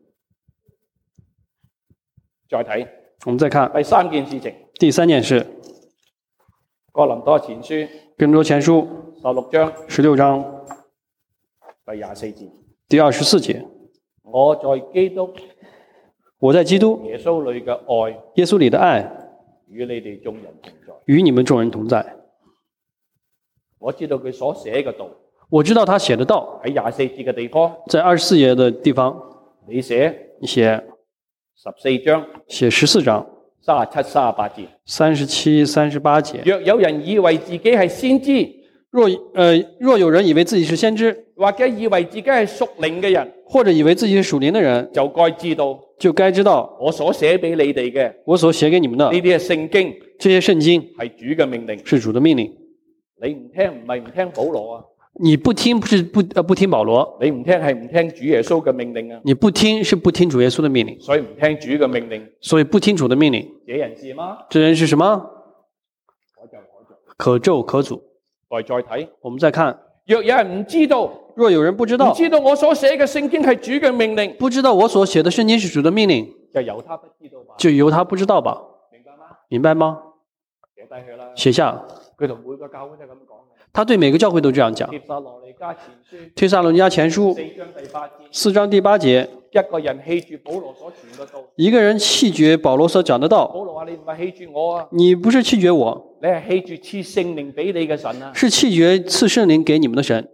再睇， 我們再看第三件事情， 第三件事， 哥林多前書哥林多前書十六章十六章第廿四節， 第二十四節， 我在基督我在基督耶穌裏嘅愛， 耶穌裏的愛與你哋眾人同在。 與你們眾人同在。 我知道佢所寫嘅道我知道他寫的道喺廿四節嘅地方， 在二十四節的地方， 你寫你寫十四章寫十四章三十七、三十八節。 三十七、三十八節。 若有人以為自己係先知， 若呃若有人以為自己是先知， 或者以為自己係屬靈嘅人， 或者以為自己是屬靈的人， 就該知道就該知道我所寫俾你哋嘅我所寫給你們的呢啲係聖經， 這些聖經係主嘅命令。 是主的命令。 你唔聽唔係唔聽保羅啊， 你不聽不是不呃不聽保羅， 你唔聽係唔聽主耶穌嘅命令啊。 你不聽是不聽主耶穌的命令， 所以唔聽主嘅命令， 所以不聽主的命令。 這人是嗎？ 這人是什麼？ 可咒可詛， 可咒可詛。 來再睇， 我們再看， 若有人唔知道， 若有人不知道， 唔知道我所寫嘅聖經係主嘅命令， 不知道我所寫的聖經是主的命令， 就由他不知道吧。 就由他不知道吧。 明白嗎？ 明白嗎？ 寫低佢啦。 寫下。 佢同每個教會都係咁講嘅。 他對每個教會都這樣講。 帖撒羅尼迦前書帖撒羅尼迦前書四章第八節， 四章第八節， 一個人棄絕保羅所傳嘅道， 一個人棄絕保羅所講的道。 保羅話你唔係棄絕我啊， 你不是棄絕我， 你係棄絕賜聖靈俾你嘅神啊。 是棄絕賜聖靈給你們的神，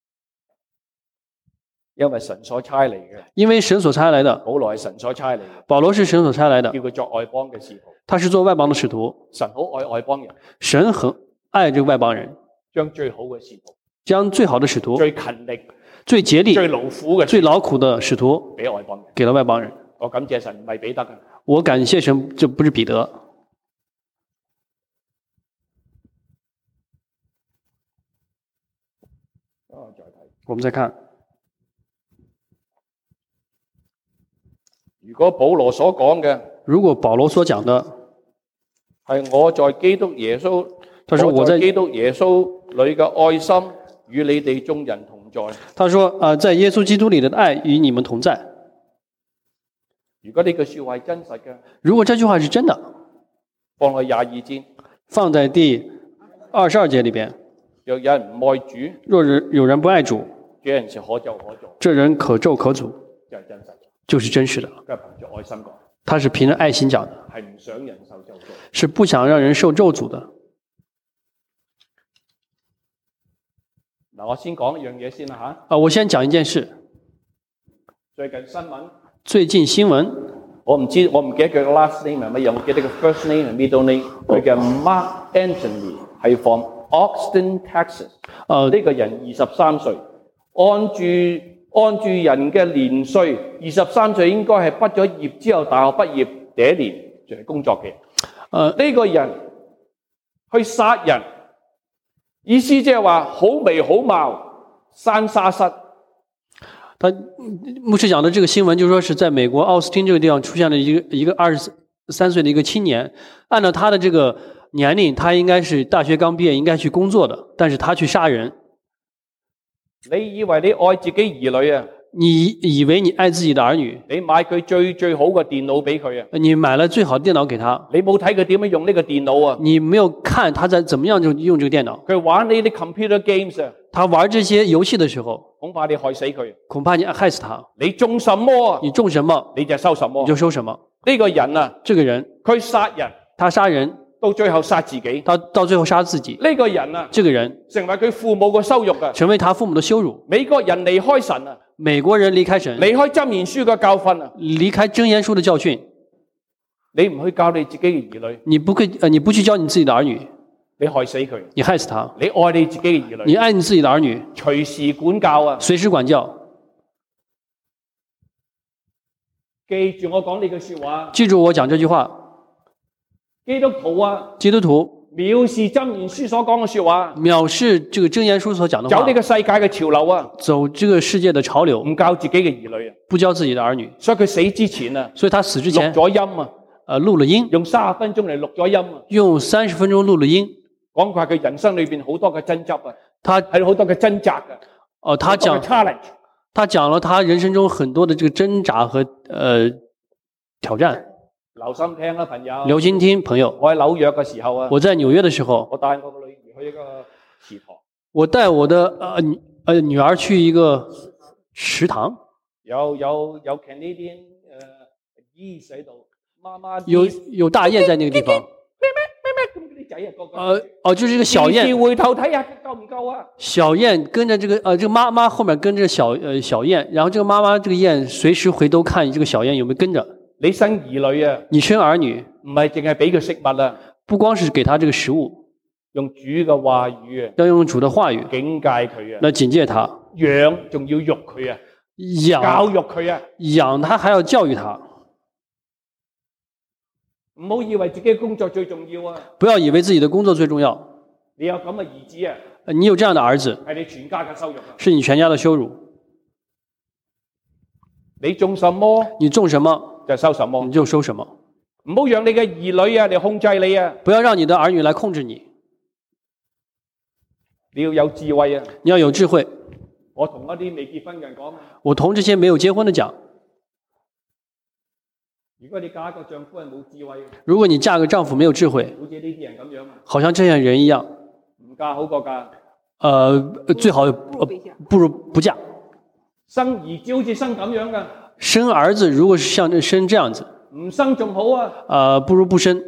因為神所差嚟嘅， 因為神所差來的。 保羅係神所差嚟嘅， 保羅是神所差來的叫，佢作外邦嘅使徒。 他是做外邦的使徒。 神好愛外邦人， 神很愛這個外邦人， 將最好嘅使徒、 將最好的使徒、 最勤力、 最竭力、 最勞苦嘅最勞苦的使徒俾外邦人。 給了外邦人。 我感謝神，唔係彼得嘅。 我感謝神，這不是彼得。 啊，再睇， 我們再看， 如果保羅所講嘅如果保羅所講的係我在基督耶穌， 他說我在基督耶穌裏嘅愛心與你哋眾人同在。 他說啊、呃，在耶穌基督裏的愛與你們同在。 如果呢句說話係真實嘅， 如果這句話是真的， 放喺廿二節， 放在第二十二節裏邊。 若有人唔愛主， 若人有人不愛主， 這人是可咒可詛， 這人可咒可詛， 就係真實， 就是真實的。 佢係憑住愛心講， 他是憑着愛心講的， 係唔想人受咒詛， 是不想讓人受咒詛的。 嗱，我先講一樣嘢先啦吓。 啊，我先講一件事。 最近新聞， 最近新聞， 我唔知，我唔記得佢嘅 last name 係乜嘢，我記得佢 first name 同 middle name，佢叫 Mark Anthony，係 from Austin, Texas。 呃， 呢個人二十三歲，按住按住人嘅年歲，二十三歲應該係畢咗業之後，大學畢業第一年就係工作嘅。 呃， 呢個人去殺人，意思即係話好眉好貌，生沙虱。 他牧師講的這個新聞，就是說是在美國奧斯汀這個地方出現了一個一個二十三歲的一個青年，按照他的這個年齡，他應該是大學剛畢業，應該去工作的，但是他去殺人。 你以為你愛自己兒女啊？ 你以為你愛自己的兒女？ 你買佢最最好嘅電腦俾佢啊？ 你買了最好的電腦給他？ 你冇睇佢點樣用呢個電腦啊？ 你沒有看他在怎麼樣就用這個電腦？ 佢玩呢啲 computer games 啊？ 他玩這些遊戲的時候， 恐怕你害死佢。 恐怕你害死他。 你種什麼啊？ 你種什麼， 你就收什麼。 你就收什麼。 呢個人啊， 這個人佢殺人， 他殺人， 到最後殺自己。 到到最後殺自己。 呢個人啊， 這個人成為佢父母嘅羞辱啊， 成為他父母的羞辱。 美國人離開神啊， 美國人離開神， 離開箴言書嘅教訓啊， 離開箴言書的教訓。 你唔去教你自己嘅兒女， 你不會，呃，你不去教你自己的兒女， 你害死佢， 你害死他。 你愛你自己嘅兒女， 你愛你自己的兒女， 隨時管教啊， 隨時管教。 記住我講呢句說話， 記住我講這句話。 基督徒啊， 基督徒藐視箴言書所講嘅說話， 藐視這個箴言書所講的話， 走呢個世界嘅潮流啊， 走這個世界的潮流， 唔教自己嘅兒女啊， 不教自己的兒女。 所以佢死之前啊， 所以他死之前錄咗音啊， 呃，錄了音， 用三十分鐘嚟錄咗音啊， 用三十分鐘錄了音， 講佢係佢人生裏邊好多嘅爭執啊， 他係好多嘅掙扎啊， 哦，他講 challenge， 他講了他人生中很多的這個掙扎和呃挑戰。 留心聽啦，朋友。 留心聽，朋友。 我喺紐約嘅時候啊， 我在紐約的時候， 我帶我個女兒去一個祠堂。 我帶我的呃女呃女兒去一個祠堂。 有有有 Canadian 誒 geese 喺度，媽媽有有大雁在那個地方。 咩咩咩咩咁啲仔啊，個個。 呃哦，就是一個小雁。 回頭睇下夠唔夠啊？ 小雁跟着這個呃這個媽媽後面跟着小呃小雁，然後這個媽媽這個雁隨時回頭看這個小雁有沒有跟着。 你生兒女啊？ 你生兒女唔係淨係俾佢食物啊， 不光是給他這個食物， 用主嘅話語啊， 要用主的話語警戒佢啊， 來警戒他， 養仲要育佢啊， 養教育佢啊， 養他還要教育他。 唔好以為自己嘅工作最重要啊！ 不要以為自己的工作最重要。 你有咁嘅兒子啊？ 你有這樣的兒子， 係你全家嘅羞辱啊！ 是你全家的羞辱。 你種什麼？ 你種什麼？ 就收什麼， 你就收什麼。 唔好讓你嘅兒女啊嚟控制你啊！ 不要讓你的兒女來控制你。 你要有智慧啊！ 你要有智慧。 我同一啲未結婚嘅人講， 我同這些沒有結婚的講， 如果你嫁一個丈夫係冇智慧， 如果你嫁個丈夫沒有智慧， 好似呢啲人咁樣， 好像這樣人一樣， 唔嫁好過嫁。 呃，最好、呃、不如不嫁。 生兒子好似生咁樣噶。 生兒子如果是像生這樣子， 唔生仲好啊。 呃，不如不生，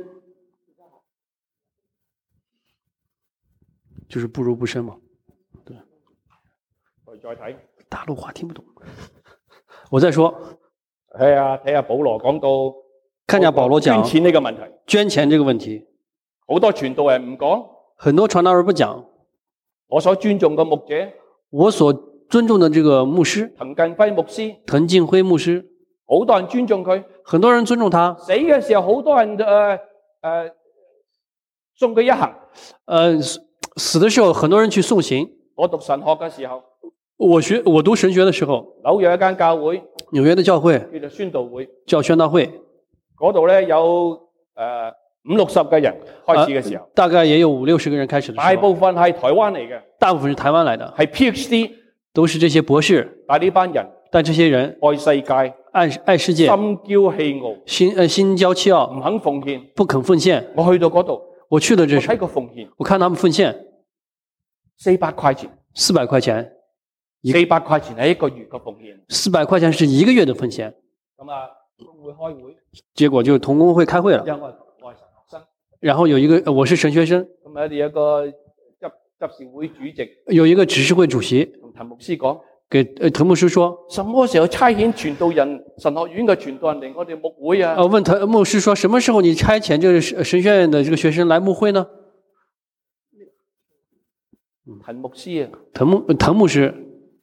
就是不如不生嘛。對。 我再睇。 大陸話聽不懂。我再說。 係啊，睇下保羅講到， 看下保羅講捐錢呢個問題。 捐錢這個問題， 好多傳道人唔講。 很多傳道人不講。 我所尊重嘅牧者。 我所尊重的這個牧師， 滕近輝牧師， 滕近輝牧師， 好多人尊重佢， 很多人尊重他。 死嘅時候，好多人誒誒、呃呃、送佢一行。 呃，死的時候，很多人去送行。 我讀神學嘅時候， 我學我讀神學的時候， 紐約一間教會， 紐約的教會叫做宣道會， 叫宣道會， 嗰度咧有誒、呃、五六十個人開始嘅時候、呃， 大概也有五六十個人開始的時候。 大部分係台灣嚟嘅， 大部分是台灣來的， 係 PhD。 都是這些博士， 但呢班人， 但這些人愛世界， 愛愛世界， 心驕氣傲， 心呃心驕氣傲， 唔肯奉獻， 不肯奉獻。 我去到嗰度， 我去到這時， 我睇個奉獻， 我看他們奉獻四百塊錢， 四百塊錢， 四百塊錢係一個月嘅奉獻， 四百塊錢是一個月的奉獻。 咁啊，工會開會， 結果就同工會開會了。 因為我係神學生， 然後有一個我是神學生， 咁啊，有一個執執事會主席， 有一個執事會主席同滕牧師講。 給呃滕牧師說， 什麼時候差遣傳道人神學院嘅傳道人嚟我哋牧會啊？ 呃，問滕牧師說，什麼時候你差遣這個神學院的這個學生來牧會呢？ 滕牧師啊， 滕牧滕牧師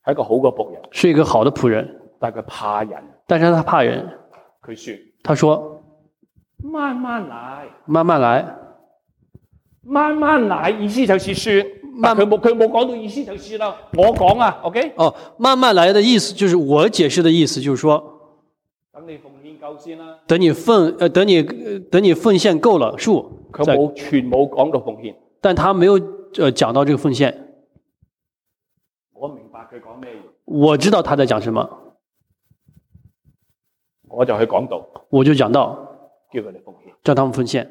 係一個好嘅僕人， 是一個好的僕人， 但係佢怕人。 但是他怕人。 佢說： 他說慢慢來， 慢慢來， 慢慢來，意思就是說， 慢佢冇佢冇講到意思就是啦，我講啊 ，OK？ 哦，慢慢來的意思就是我解釋的意思，就是說， 等你奉獻夠先啦。 等你奉呃等你呃等你奉獻夠了數， 佢冇全冇講到奉獻， 但他沒有呃講到這個奉獻。 我明白佢講咩嘢， 我知道他在講什麼， 我就去講道， 我就講到叫佢哋奉獻。 叫他們奉獻。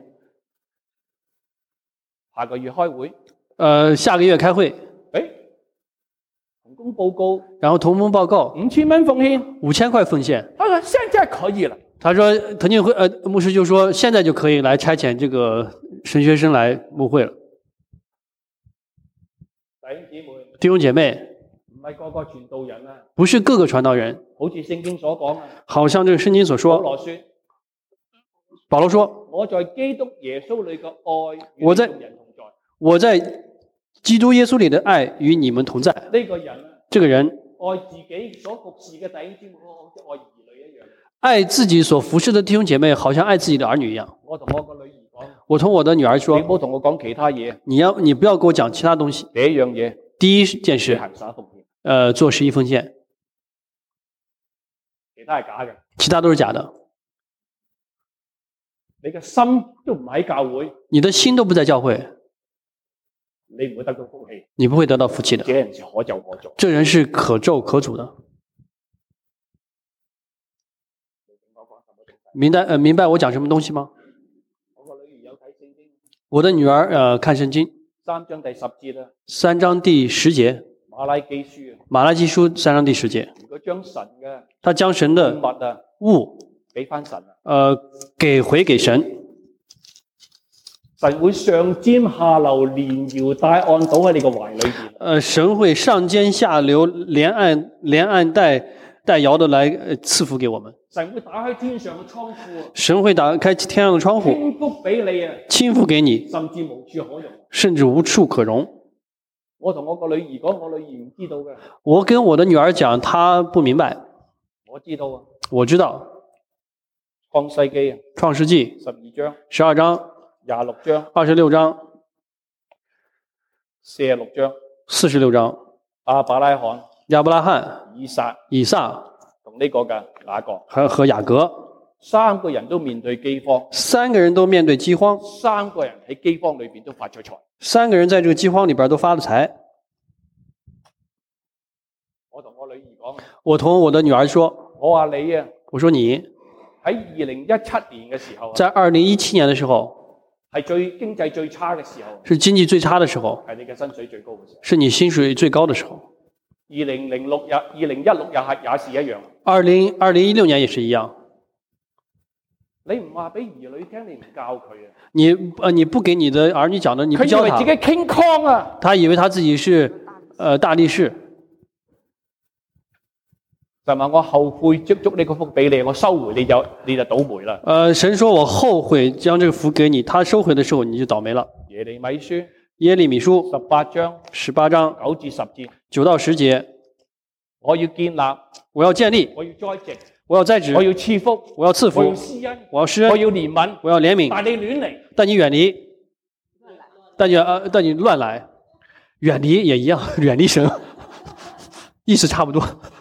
下個月開會， 呃，下個月開會， 誒，同工報告， 然後同工報告五千蚊奉獻， 五千塊奉獻。 他說現在可以了。 他說騰訊會呃牧師就說現在就可以來差遣這個神學生來牧會了。 弟兄姊妹， 弟兄姐妹， 唔係個個傳道人啊， 不是各個傳道人， 好似聖經所講啊。 好像這個聖經所保說， 羅說， 保羅說， 我在基督耶穌裏嘅愛與我在眾人同在。 我在基督耶穌裏的愛與你們同在。 呢個人啊， 這個人愛自己所服侍嘅弟兄姊妹，好似愛兒女一樣。 愛自己所服侍的弟兄姐妹，好像愛自己的兒女一樣。 我同我個女兒講， 我同我的女兒你說， 唔好同我講其他嘢， 你要你不要給我講其他東西。 第一樣嘢， 第一件事， 行撒奉獻， 呃，做十一奉獻， 其他係假嘅。 其他都是假的。 你嘅心都唔喺教會， 你的心都不在教會， 你唔會得到福氣。 你不會得到福氣的。 這人是可咒可詛。 這人是可咒可詛的。明白呃，明白我講什麼東西嗎？ 我個女兒有睇聖經， 我的女兒呃看聖經， 三章第十節啦， 三章第十節， 馬拉基書啊， 馬拉基書三章第十節， 如果將神嘅他將神的物啊物俾翻神啊， 呃給回給神， 神會上尖下流，連搖帶按倒喺你個懷裏邊。 呃神會上尖下流，連按連按帶帶搖的來呃賜福給我們。 神會打開天上嘅倉庫， 神會打開天上的窗戶， 傾福俾你啊， 傾福給你， 甚至無處可容。 甚至無處可容。 我同我個女兒講，我女兒唔知道嘅。 我跟我的女兒講，她不明白。 我知道啊， 我知道。 創世記啊， 創世記十二章、 十二章、 廿六章、 二十六章、 四十六章， 四十六章， 亞伯拉罕、 亞伯拉罕、 以撒、 以撒同呢個嘅雅各， 和和雅各三個人都面對饑荒， 三個人都面對饑荒， 三個人喺饑荒裏邊都發咗財。 三個人在這個饑荒裏邊都發了財。 我同我女兒講， 我同我的女兒說， 我話你啊， 我說你喺二零一七年嘅時候啊， 在二零一七年的時候， 係最經濟最差嘅時候， 是經濟最差的時候， 係你嘅薪水最高嘅時候。 是你薪水最高的時候。 二零零六日、二零一六日係也是一樣。 二零二零一六年也是一樣。 你唔話俾兒女聽，你唔教佢啊？ 你呃你不給你的兒女講的，你不教他， 佢以為自己 King Kong 啊！ 他以為他自己是呃大力士。 就話我後悔捉捉呢個福俾你，我收回你就你就倒霉啦。 呃，神說我後悔將這個福給你，他收回的時候你就倒霉了。 耶利米書耶利米書十八章十八章九至十節， 九到十節， 我要建立， 我要建立， 我要栽植， 我要栽植， 我要賜福， 我要賜福， 我要施恩， 我要施恩， 我要憐憫， 我要憐憫。 但你亂嚟， 但你遠離，但你呃但你亂來，遠離也一樣，遠離神，意思差不多。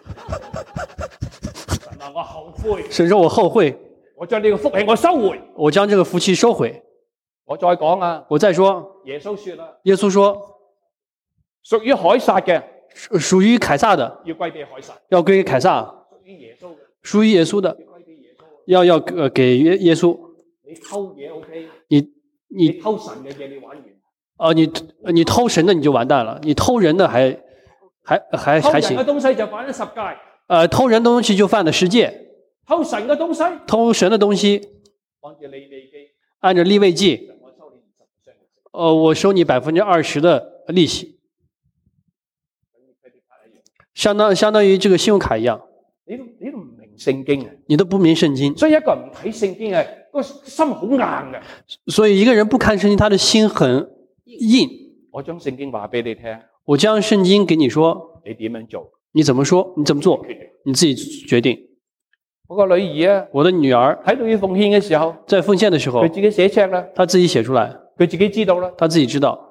神話我後悔， 神說我後悔， 我將呢個福氣我收回， 我將這個福氣收回。 我再講啊， 我再說， 耶穌說啦， 耶穌說， 屬於凱撒嘅屬屬於凱撒的要歸俾凱撒， 要歸給凱撒， 屬於耶穌嘅屬於耶穌的要歸俾耶穌。 要要呃給耶耶穌。 你偷嘢 OK， 你你你偷神嘅嘢你玩完， 呃你你偷神的你就完蛋了，你偷人的還還還偷人還行嘅，東西就犯咗十戒， 呃偷人東西就犯了十戒， 偷神嘅東西， 偷神的東西按照利未記， 按照利未記， 我收你二十 percent 嘅息， 呃我收你百分之二十的利息， 等於 credit card 一樣。 相當相當於這個信用卡一樣， 你都你都唔明聖經啊！ 你都不明聖經， 所以一個人唔睇聖經係個心好硬嘅。 所以一個人不看聖經，他的心很硬。 我將聖經話俾你聽， 我將聖經給你說， 你點樣做？ 你怎麼說？你怎麼做？ 決定。 你自己決定。 我個女兒啊， 我的女兒喺度要奉獻嘅時候， 在奉獻的時候， 佢自己寫 check 啦， 她自己寫出來， 佢自己知道啦。 她自己知道。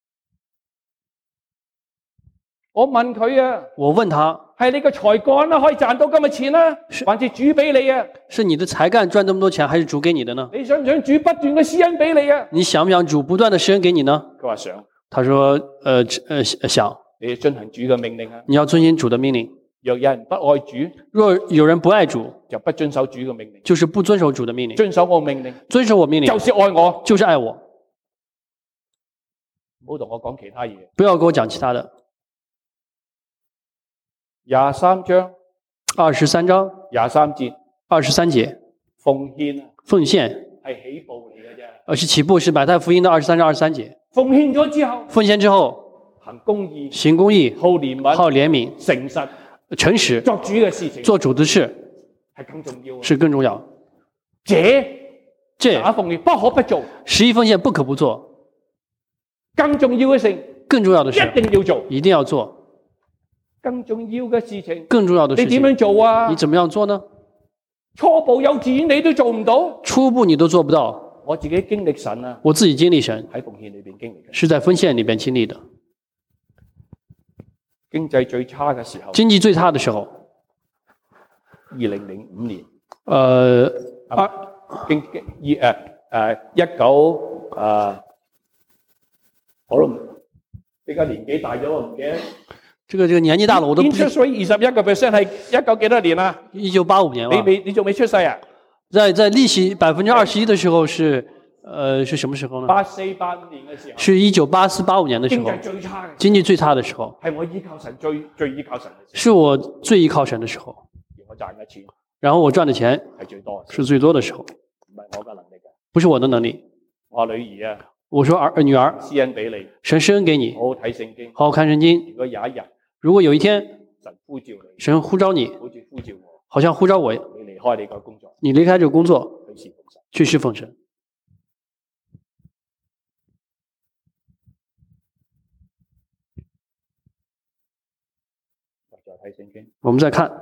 我問佢啊， 我問他， 係你個才幹啦，可以賺到咁嘅錢啦，還是主俾你啊？ 是你的才幹賺這麼多錢，還是主給你的呢？ 你想唔想主不斷嘅施恩俾你啊？ 你想不想主不斷的施恩給你呢？ 佢話想。 他說，呃呃想。 你要遵行主嘅命令啊！ 你要遵行主的命令。 若有人不愛主， 若有人不愛主， 就不遵守主嘅命令， 就是不遵守主的命令。 遵守我命令， 遵守我命令， 就是愛我， 就是愛我。 唔好同我講其他嘢。 不要跟我講其他的。 廿三章， 二十三章， 廿三節， 二十三節， 奉獻啊， 奉獻係起步嚟嘅啫。 而是起步，是馬太福音的二十三章二十三節。 奉獻咗之後， 奉獻之後， 行公義， 行公義， 好憐憫， 好憐憫， 誠實， 誠實， 作主嘅事情， 做主的事係更重要， 是更重要。 這這打奉獻不可不做， 十一奉獻不可不做。 更重要嘅事， 更重要的事， 一定要做， 一定要做。 更重要嘅事情， 更重要的事情， 你點樣做啊？ 你怎麼樣做呢？ 初步幼稚園你都做唔到， 初步你都做不到。 我自己經歷神啊， 我自己經歷神喺奉獻裏邊經歷嘅， 是在奉獻裏邊經歷的。 經濟最差嘅時候， 經濟最差的時候， 二零零五年， 呃， 啊，經經二誒誒一九誒，我都唔，比較年紀大咗，我唔記得。 這個這個年紀大了，我都不。 interest rate 二十一個 percent 係一九幾多年啊？ 一九八五年吧。 你未你仲未出世啊？ 在在利息百分之二十一的時候是，呃，是什麼時候呢？ 八四八五年嘅時候。 是一九八四八五年的時候。 經濟最差嘅。 經濟最差的時候。 係我依靠神最最依靠神嘅時候。 是我最依靠神的時候。 而我賺嘅錢。 然後我賺的錢係最多。 是最多的時候。 唔係我嘅能力嘅。 不是我的能力。 我女兒啊。 我說兒女兒。 施恩俾你。 神施恩給你。 好好睇聖經。 好好看聖經。 如果有一日。 如果有一天， 神呼召你， 神呼召你， 好似呼召我， 好像呼召我， 你離開你個工作， 你離開這個工作， 去侍奉神， 去侍奉神。 我再睇聖經， 我們再看，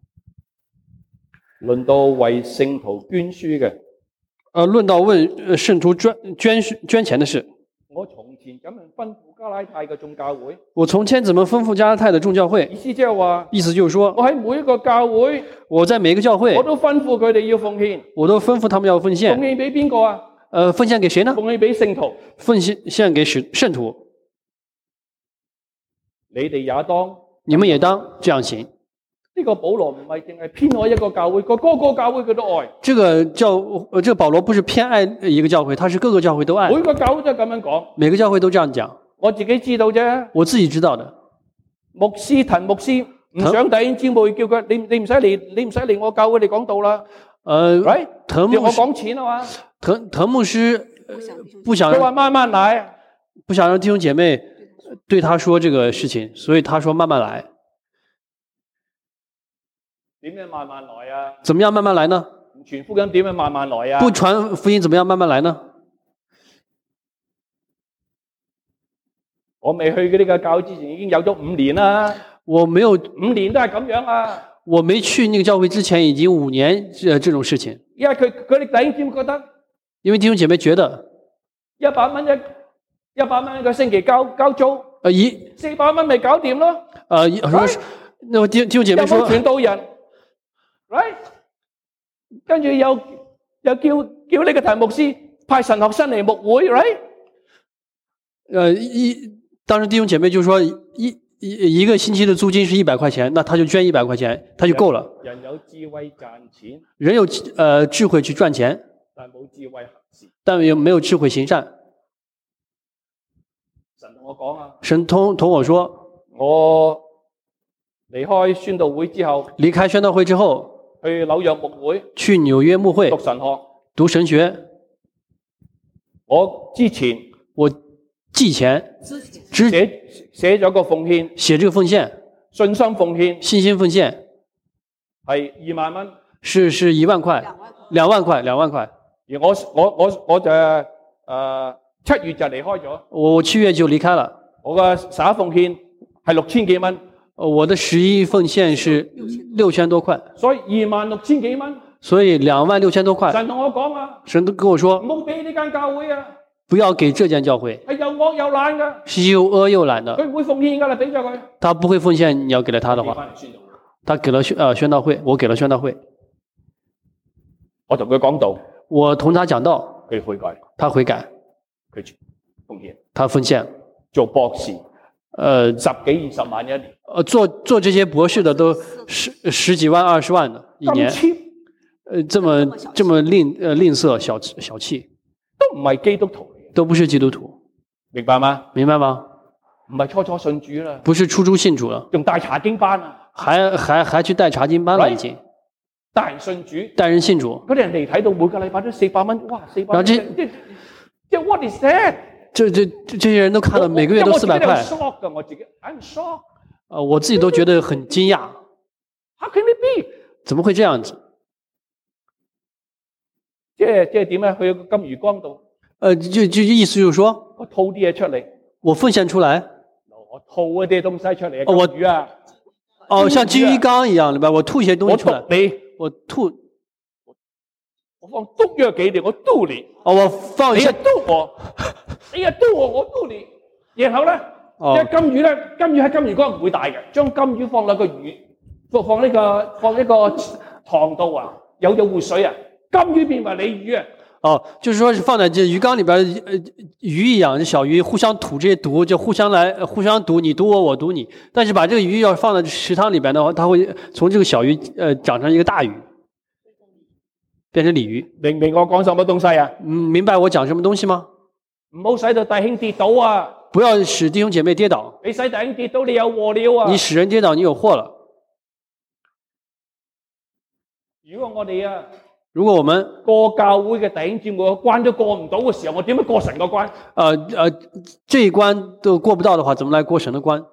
論到為聖徒捐書嘅， 呃，論到為聖徒捐捐捐錢的事。 我從前咁樣吩咐加拉太嘅眾教會， 我從前怎麼吩咐加拉太的眾教會？ 意思即係話， 意思就是說， 我喺每一個教會， 我在每一個教會， 我都吩咐佢哋要奉獻， 我都吩咐他們要奉獻。 奉獻俾邊個啊？ 呃，奉獻給誰呢？ 奉獻俾聖徒， 奉獻獻給使聖徒。 你哋也當， 你們也當這樣行。 呢個保羅唔係淨係偏愛一個教會，個個個教會佢都愛。 這個教，呃，這個保羅不是偏愛一個教會，他是各個教會都愛。 每個教會都係咁樣講， 每個教會都這樣講。 我自己知道啫， 我自己知道的。 牧師滕牧師唔想弟兄姊妹叫佢，你你唔使嚟，你唔使嚟我教會嚟講道啦。 呃， right？ 滕牧師， 我講錢啊嘛。 滕滕牧師不想， 佢話慢慢嚟， 不想讓弟兄姐妹對他說這個事情，所以他說慢慢來。 點樣慢慢來啊？ 怎麼樣慢慢來呢？ 唔傳福音點樣慢慢來啊？ 不傳福音怎麼樣慢慢來呢？ 我未去嘅呢個教會之前已經有咗五年啦。 我沒有五年都係咁樣啊。 我沒去那個教會之前已經五年，這這種事情。 因為佢佢哋弟兄姊妹覺得， 因為弟兄姐妹覺得一百蚊一一百蚊一個星期交交租， 呃一四百蚊咪搞掂咯。 呃，說那麼弟弟兄姐妹說， 有冇傳道人 ，right？跟住又又叫叫呢個題牧師派神學生嚟牧會 ，right？ 呃一當時弟兄姐妹就說一一一個星期的租金是一百塊錢，那他就捐一百塊錢，他就夠了。 人有智慧賺錢， 人有呃智慧去賺錢， 但冇智慧行事， 但又沒有智慧行善。 神同我講啊， 神同同我說， 我離開宣道會之後， 離開宣道會之後， 去紐約牧會， 去紐約牧會讀神學， 讀神學。 我之前我寄錢，之寫寫咗個奉獻， 寫這個奉獻， 信心奉獻， 信心奉獻係二萬蚊， 是是一萬塊，兩萬塊，兩萬塊。 而我我我我就誒七月就離開咗， 我七月就離開了。 我嘅十一奉獻係六千幾蚊， 呃我的十一奉献是六千多塊， 所以二萬六千幾蚊。 所以兩萬六千多塊。 神同我講啊， 神都跟我說， 唔好俾呢間教會啊， 不要給這間教會， 係又惡又懶噶， 是又惡又懶的。 佢唔會奉獻噶啦，俾咗佢。 他不會奉獻，你要給了他的話， 翻嚟宣道會， 他給了宣呃宣道會，我給了宣道會， 我同佢講道， 我同他講道， 佢悔改， 他悔改， 佢奉獻， 他奉獻。 做博士， 呃十幾二十萬一年， 呃做做這些博士的都十十幾萬二十萬的一年。 咁 cheap 呃，這麼這麼吝呃吝嗇小小氣， 都唔係基督徒嚟嘅， 都不是基督徒， 明白嗎？ 明白嗎？ 唔係初初信主啦， 不是初初信主了， 仲帶查經班啊， 還還還去帶查經班了已經， 帶人信主， 帶人信主。 嗰啲人嚟睇到每個禮拜都四百蚊，哇，四百蚊， 然後這即即 what is that？ 這這這些人都看了每個月都四百塊， 我自己都 shock 㗎，我自己 I'm shock。 呃，我自己都覺得很驚訝， How can it be？ 怎麼會這樣子？ 即係即係點咧？去個金魚缸度， 呃，就就意思就是說， 我吐啲嘢出嚟， 我奉獻出來， 我吐嗰啲東西出嚟啊！ 哦我金魚啊， 哦，像金魚缸一樣，對吧？我吐一些東西我出來毒，你， 我吐， 我放毒藥給你，我毒你， 哦，我放一些你又，毒我，你又毒我，我毒你。然後咧， 哦因為金魚咧，金魚喺金魚缸唔會大嘅，將金魚放落個魚，放放呢個放呢個塘度啊，有咗活水啊，金魚變為鯉魚啊。 哦，就是說是放在這魚缸裡邊，呃，魚一樣，小魚互相吐這些毒，就互相來呃互相毒，你毒我，我毒你。但是把這個魚要放在池塘裡邊的話，它會從這個小魚呃長成一個大魚，變成鯉魚。 明唔明我講什麼東西啊？ 嗯，明白我講什麼東西嗎？ 唔好使到弟兄跌倒啊！ 不要使弟兄姐妹跌倒， 你使弟兄跌倒，你有禍了啊！ 你使人跌倒，你有禍了。 如果我哋啊如果我們過教會嘅弟兄姊妹個關都過唔到嘅時候，我點樣過神個關？ 呃呃這一關都過不到的話，怎麼來過神的關？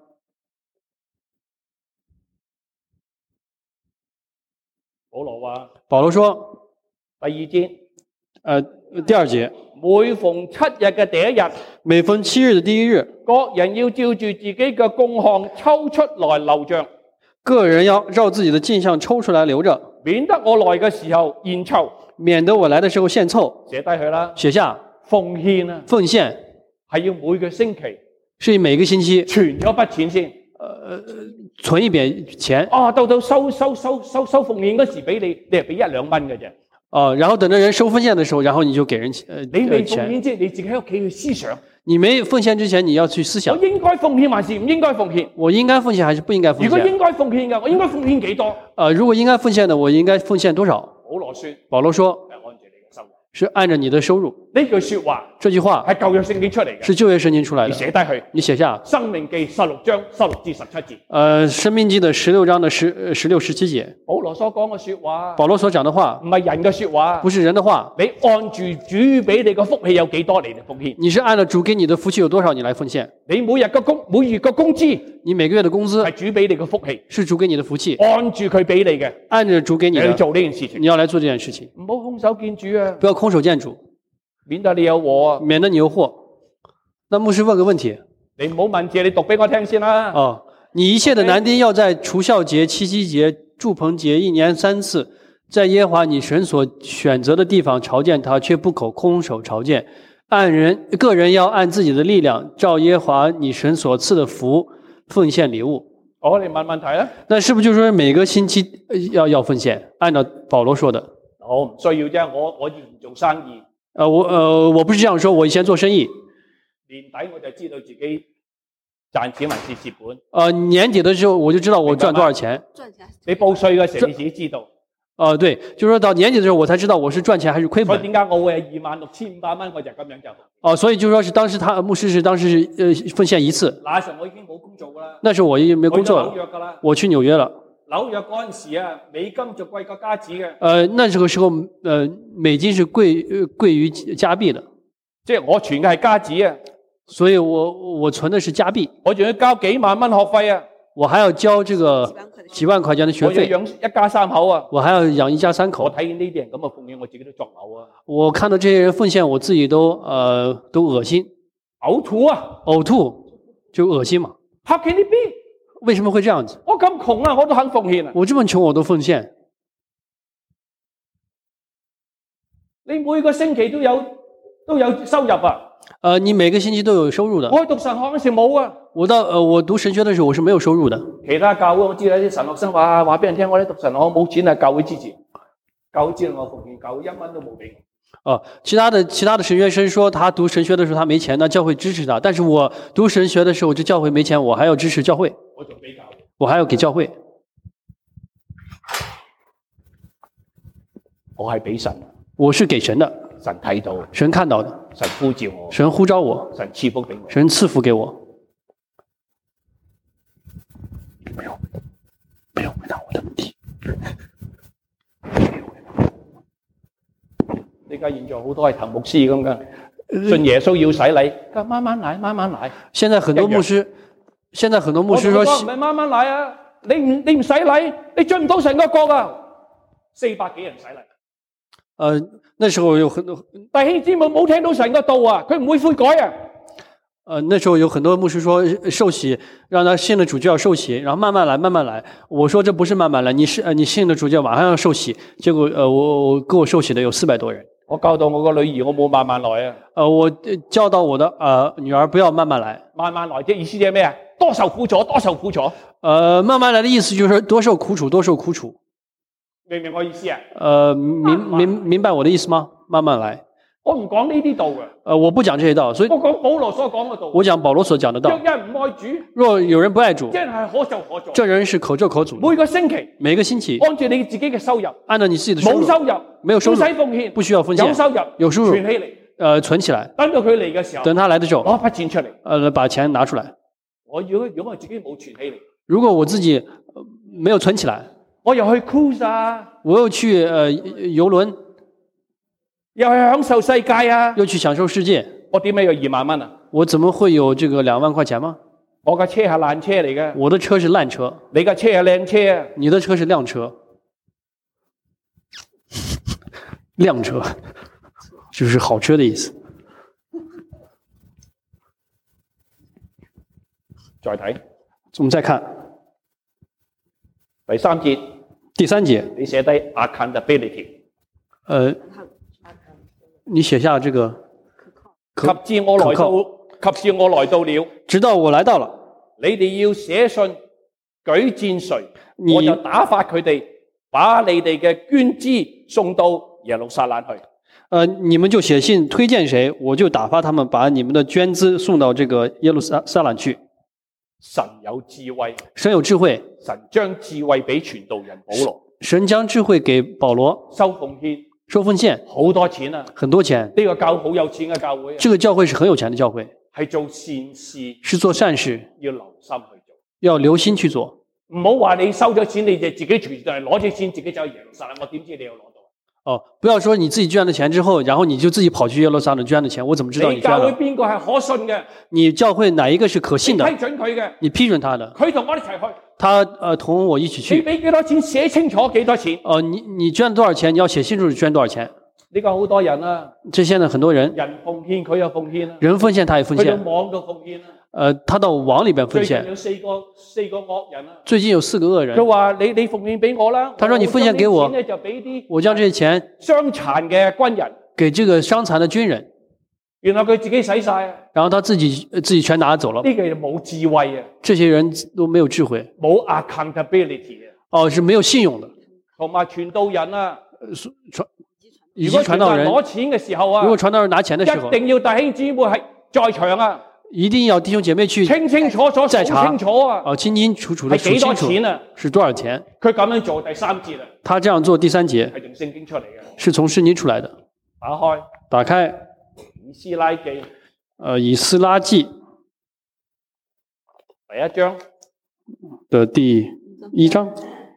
保羅話保羅說， 第二節， 呃第二節， 每逢七日嘅第一日， 每逢七日的第一日， 各人要照住自己嘅供項抽出來留着， 個人要照自己的進項抽出來留着， 免得我來嘅時候現湊。 免得我來的時候獻湊。 寫低佢啦， 寫下奉獻啊， 奉獻係要每個星期是每個星期存咗筆錢先。 存一筆錢， 啊，到到收收收收收奉獻嗰時俾你，你係俾一兩蚊嘅啫。 哦，然後等着人收奉獻的時候，然後你就給人呃你未奉錢。 獻之前，你自己喺屋企去思想， 你沒奉獻之前，你要去思想我，應該奉獻還是唔應該奉獻？ 我應該奉獻還是不應該奉獻？ 如果應該奉獻嘅，我應該奉獻幾多？ 呃，如果應該奉獻的，我應該奉獻多少？ 保羅說， 保羅說係按住你嘅收入。 是按照你的收入。 呢句說話這句話係舊約聖經出嚟嘅， 是舊約聖經出來你的， 寫低佢。 你寫下。 生命記十六章十六至十七節， 呃，申命記的十六章的十呃十六十七節， 保羅所講嘅說話， 保羅所講的話唔係人嘅說話， 不是人的話， 你按住主俾你嘅福氣有幾多嚟嚟奉獻？ 你是按照主給你的福氣有多少，你來奉獻。 你每日嘅工每月嘅工資你每個月的工資係主俾你嘅福氣， 是主給你的福氣， 按住佢俾你嘅， 按着主給你的， 你去做呢件事情， 你要來做這件事情， 唔好空手見主啊， 不要空手見主， 免得你有禍啊！ 免得你有禍。那牧師問個問題， 你唔好問字，你讀俾我聽先啦。 哦，你一切的男丁要在除酵節、七夕節、住棚節一年三次，在耶和華你神所選擇的地方朝見他，卻不可空手朝見。按人個人要按自己的力量，照耶和華你神所賜的福奉獻禮物。 我哋問問題啦。 那是不是就是說每個星期呃要要奉獻？按照保羅說的。 我唔需要啫，我我以前做生意， 呃，我呃我不是這樣說，我以前做生意， 年底我就知道自己賺錢還是蝕本。 呃年底的時候我就知道我賺多少錢。 賺錢。 你報稅嘅時候你自己知道。 呃對，就是說到年底的時候我才知道我是賺錢還是虧所以本。 點解我會係二萬六千五百蚊，我就咁樣就。 哦、所以就是說是當時他牧師是當時是呃奉獻一次， 那時候我已經冇工做噶啦， 那時候我已經沒工作我去紐了， 約噶啦。 我去紐約了。 紐約嗰陣時啊，美金就貴過加紙嘅。 呃，那這個時候呃美金是貴呃貴於加幣的， 即係我存嘅係加紙啊， 所以我我存的是加幣， 我仲要交幾萬蚊學費啊， 我還要交這個幾萬塊錢的學我要費， 養一家三口啊。 我還要養一家三口我。睇見呢啲人咁嘅奉獻，我自己都作嘔啊， 我看到這些人奉獻，我自己都呃都惡心， 嘔吐啊！ 嘔吐就惡心嘛。 How can it be？ 为什么會這樣子？ 我咁窮啊，我都肯奉獻啊！ 我這麼窮，我都奉獻。 你每個星期都有都有收入啊？ 呃，你每個星期都有收入的。 我去讀神學嗰時冇啊。 我到呃，我讀神學的時候，我是沒有收入的。 其他教會我知道啲神學生話話俾人聽，我哋讀神學我冇錢啊，教會支持，教會知道我奉獻，教會一蚊都冇俾我。 哦，其他的其他的神學生說他讀神學的時候他沒錢，那教會支持他。但是我讀神學的時候，這教會沒錢，我還要支持教會。 我仲俾教會， 我還要給教會。 我係俾神， 我是給神的。 神睇到， 神看到的， 神呼召我， 神呼召我， 神賜福俾我， 神賜福給我。 沒有，沒有回答我的問題。呢家現在好多係藤牧師咁嘅，信耶穌要洗禮，咁慢慢嚟，慢慢嚟。 現在很多牧師，現在很多牧師說， 唔係慢慢嚟啊！你唔你唔洗禮，你進唔到神嘅國啊！四百幾人洗禮。 呃。那時候有很多弟兄姊妹冇聽到神嘅道啊，佢唔會悔改啊。 呃，那時候有很多牧師說受洗，讓他信了主就要受洗，然後慢慢來，慢慢來。我說這不是慢慢來，你是呃你信了主就馬上要受洗。結果呃我我給我受洗的有四百多人。 我教導我個女兒，我冇慢慢來啊。 呃，我教導我的呃女兒不要慢慢來。 慢慢來嘅意思係咩啊？多受苦楚，多受苦楚。 呃，慢慢來的意思就是多受苦楚，多受苦楚。 明唔明我意思啊？ 呃，明明明白我的意思嗎？慢慢來。 我唔講呢啲道嘅。 呃，我不講這些道，所以我講保羅所講嘅道。 我講保羅所講的道。 若有人唔愛主， 若有人不愛主， 這人係可咒可詛。 這人是可咒可詛。 每個星期， 每個星期， 按照你自己嘅收入， 按照你自己的收入， 冇收入， 沒有收入， 唔使奉獻， 不需要奉獻， 有收入， 有收入， 存起嚟， 呃，存起來。 等到佢嚟嘅時候， 等他來的時候， 攞一筆錢出嚟， 呃，把錢拿出來。 我如果如果我自己冇存起嚟， 如果我自己沒有存起來， 我又去 cruise 啊， 我又去呃遊輪， 又去享受世界啊， 又去享受世界， 我點解有二萬蚊啊？ 我怎麼會有這個兩萬塊錢嗎？ 我嘅車係爛車嚟嘅， 我的車是爛車， 你嘅車係靚車啊， 你的車是靚車，靚車就是好車的意思。 再睇， 我們再看第三節。 第三節， 你寫低 accountability。 呃，你寫下這個可及至我來到，及至我來到了， 直到我來到了， 你哋要寫信舉薦誰， 你我就打發佢哋把你哋嘅捐資送到耶路撒冷去。 呃，你們就寫信推薦誰，我就打發他們把你們的捐資送到這個耶路撒撒冷去。 神有智慧， 神有智慧， 神將智慧俾傳道人保羅， 神將智慧給保羅， 收奉獻， 收奉獻， 好多錢啊， 很多錢。 呢個教會好有錢嘅教會啊， 這個教會是很有錢的教會， 係做善事， 是做善事， 要留心去做， 要留心去做。 唔好話你收咗錢，你就自己隨就係攞咗錢自己走去耶路撒冷，我點知你有攞到？ 哦，不要說你自己捐了錢之後，然後你就自己跑去耶路撒冷捐了錢，我怎麼知道你捐了？ 你教會邊個係可信嘅？ 你教會哪一個是可信的？ 你批准佢嘅， 你批准他的， 佢同我一齊去。 他呃同我一起去。 你俾幾多錢？寫清楚幾多錢？ 哦、呃，你你捐多少錢？你要寫清楚捐多少錢。 呢個好多人啊， 這現在很多人， 人奉獻佢又奉獻啦， 人奉獻他也奉獻， 去到網度奉獻啦。 呃，他到網裏邊奉獻。 最近有四個四個惡人啊。 最近有四個惡人。 佢話你你奉獻俾我啦。 他說你奉獻給我， 我就俾啲我將這些錢傷殘嘅軍人， 給這個傷殘的軍人， 然後佢自己使晒， 然後他自己自己全拿走了。 呢個冇智慧啊， 這些人都沒有智慧， 冇 accountability 啊。 哦，是沒有信用的。 同埋傳道人啊， 傳以及傳道人攞錢嘅時候啊， 如果傳道人拿錢的時候， 一定要弟兄姊妹係在場啊。 一定要弟兄姐妹去清清楚楚在場清楚啊！ 哦，清清楚楚的數清楚。 係幾多錢啊？ 是多少錢？ 佢咁樣做第三節啊。 他這樣做第三節係從聖經出嚟嘅。 是從聖經出來的。 打開。 打開。 以斯拉記。 呃，以斯拉記。 第一章。 的第一章。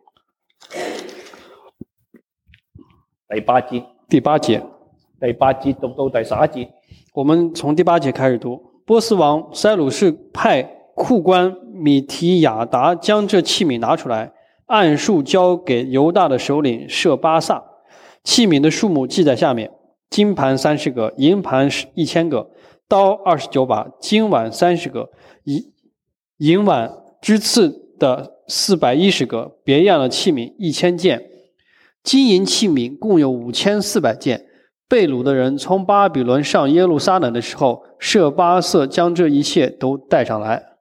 第八節。 第八節。 第八節讀到第十一節。 我們從第八節開始讀。波斯王塞魯士派庫官米提亞達將這器皿拿出來，按數交給猶大的首領舍巴薩。器皿的數目記在下面：金盤三十個，銀盤一千個，刀二十九把，金碗三十個，銀銀碗之次的四百一十个，别样的器皿一千件，金银器皿共有五千四百件。被掳的人从巴比伦上耶路撒冷的时候，舍巴瑟将这一切都带上来。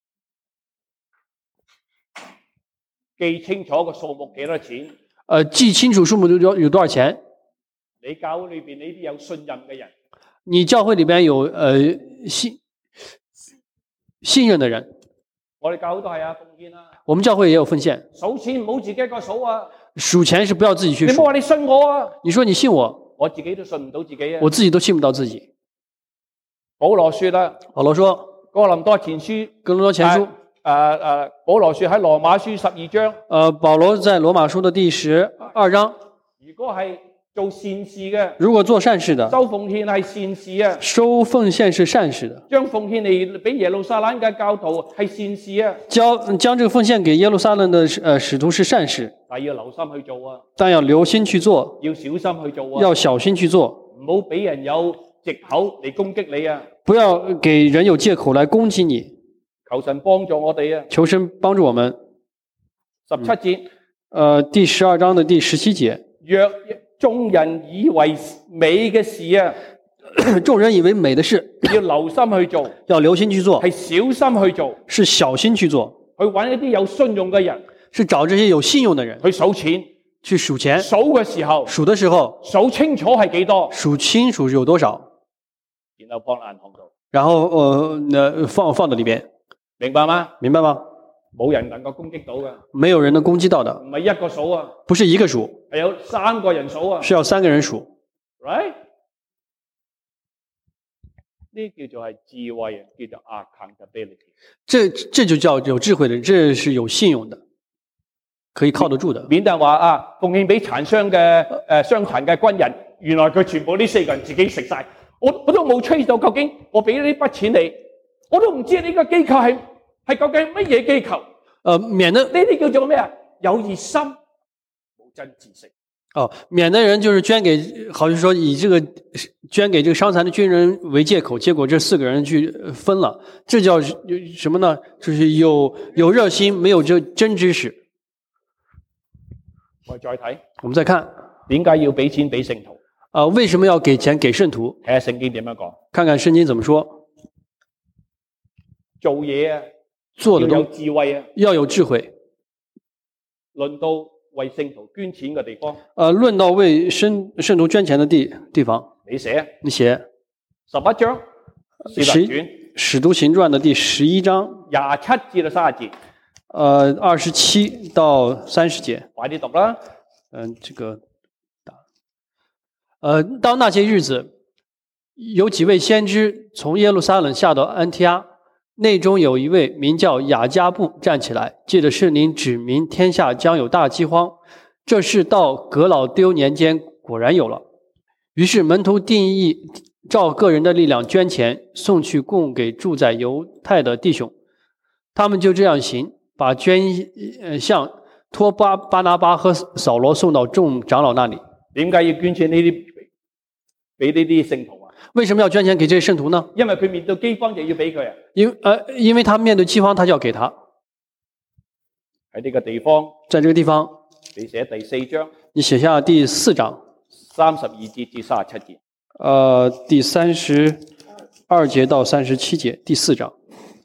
記清楚個數目幾多錢？ 呃，記清楚數目有有多少錢？ 你教會裏邊呢啲有信任嘅人， 你教會裏邊有呃信信任的人。 我哋教會都係啊，奉獻啊。 我們教會也有奉獻。 數錢唔好自己一個數啊。 數錢是不要自己去數。 你唔好話你信我啊。 你說你信我， 我自己都信唔到自己啊。 我自己都信不到自己。 保羅說啦， 保羅說， 哥林多前書， 哥林多前書。 誒誒，保羅說喺羅馬書十二章。 呃，保羅在羅馬書的第十二章。 如果係做善事嘅， 如果做善事的， 收奉獻係善事啊。 收奉獻是善事的。 將奉獻嚟俾耶路撒冷嘅教徒係善事啊。交將這個奉獻給耶路撒冷的呃使徒是善事。 但要留心去做啊。 但要留心去做。 要小心去做啊。 要小心去做。 唔好俾人有藉口嚟攻擊你啊。 不要給人有借口來攻擊你。 求神幫助我哋啊！ 求神幫助我們。 十七節， 呃，第十二章的第十七節。 若眾人以為美嘅事啊， 眾人以為美的事， 要留心去做， 要留心去做， 係小心去做， 是小心去做， 去揾一啲有信用嘅人， 是找這些有信用的人去數錢， 去數錢， 數嘅時候， 數的時候， 數清楚係幾多， 數清楚有多少， 然後放喺銀行度， 然後呃，呃放放到裏邊。 明白嗎？ 明白嗎？ 冇人能夠攻擊到嘅， 沒有人能攻擊到的。 唔係一個數啊， 不是一個數， 係有三個人數啊， 是要三個人數。 right？呢叫做係智慧啊，叫做 accountability。 這這就叫有智慧的，這是有信用的，可以靠得住的。 免得話啊，奉獻俾殘傷嘅誒傷殘嘅軍人，原來佢全部呢四個人自己食晒，我我都冇 trace 到究竟我俾呢筆錢你。我都唔知呢個機構係係究竟乜嘢機構？ 呃，免得呢啲叫做咩啊？有熱心，冇真知識。 哦，免的人就是捐給，好像說以這個捐給這個傷殘的軍人為借口，結果這四個人去分了，這叫什麼呢？就是有有熱心，沒有這真知識。 我再睇， 我們再看， 點解要俾錢俾聖徒？ 啊、呃，為什麼要給錢給聖徒？ 睇下聖經點樣講， 看看聖經怎麼說。 做嘢啊， 做的要有智慧啊， 要有智慧。 論到為聖徒捐錢嘅地方， 呃，論到為聖聖徒捐錢的地地方， 你寫， 你寫十一章， 使使徒行傳的第十一章， 廿七至到三十節， 呃，二十七到三十節， 快啲讀啦。 嗯、呃，這個，呃，當那些日子，有幾位先知從耶路撒冷下到安提阿。內中有一位名叫雅加布站起來，借着聖靈指明天下將有大饑荒。這事到革老丟年間果然有了。於是門徒定義照個人的力量捐錢，送去供給住在猶太的弟兄。他們就這樣行，把捐項托巴巴拿巴和掃羅送到眾長老那裡。 點解要捐錢呢啲俾呢啲聖徒啊？ 為什麼要捐錢給這些聖徒呢？ 因為佢面對饑荒就要俾佢啊。 因呃，因為他面對饑荒，他就要給他。 喺呢個地方， 在這個地方， 你寫第四章， 你寫下第四章， 三十二節至三十七節。 呃，第三十二節到三十七節，第四章。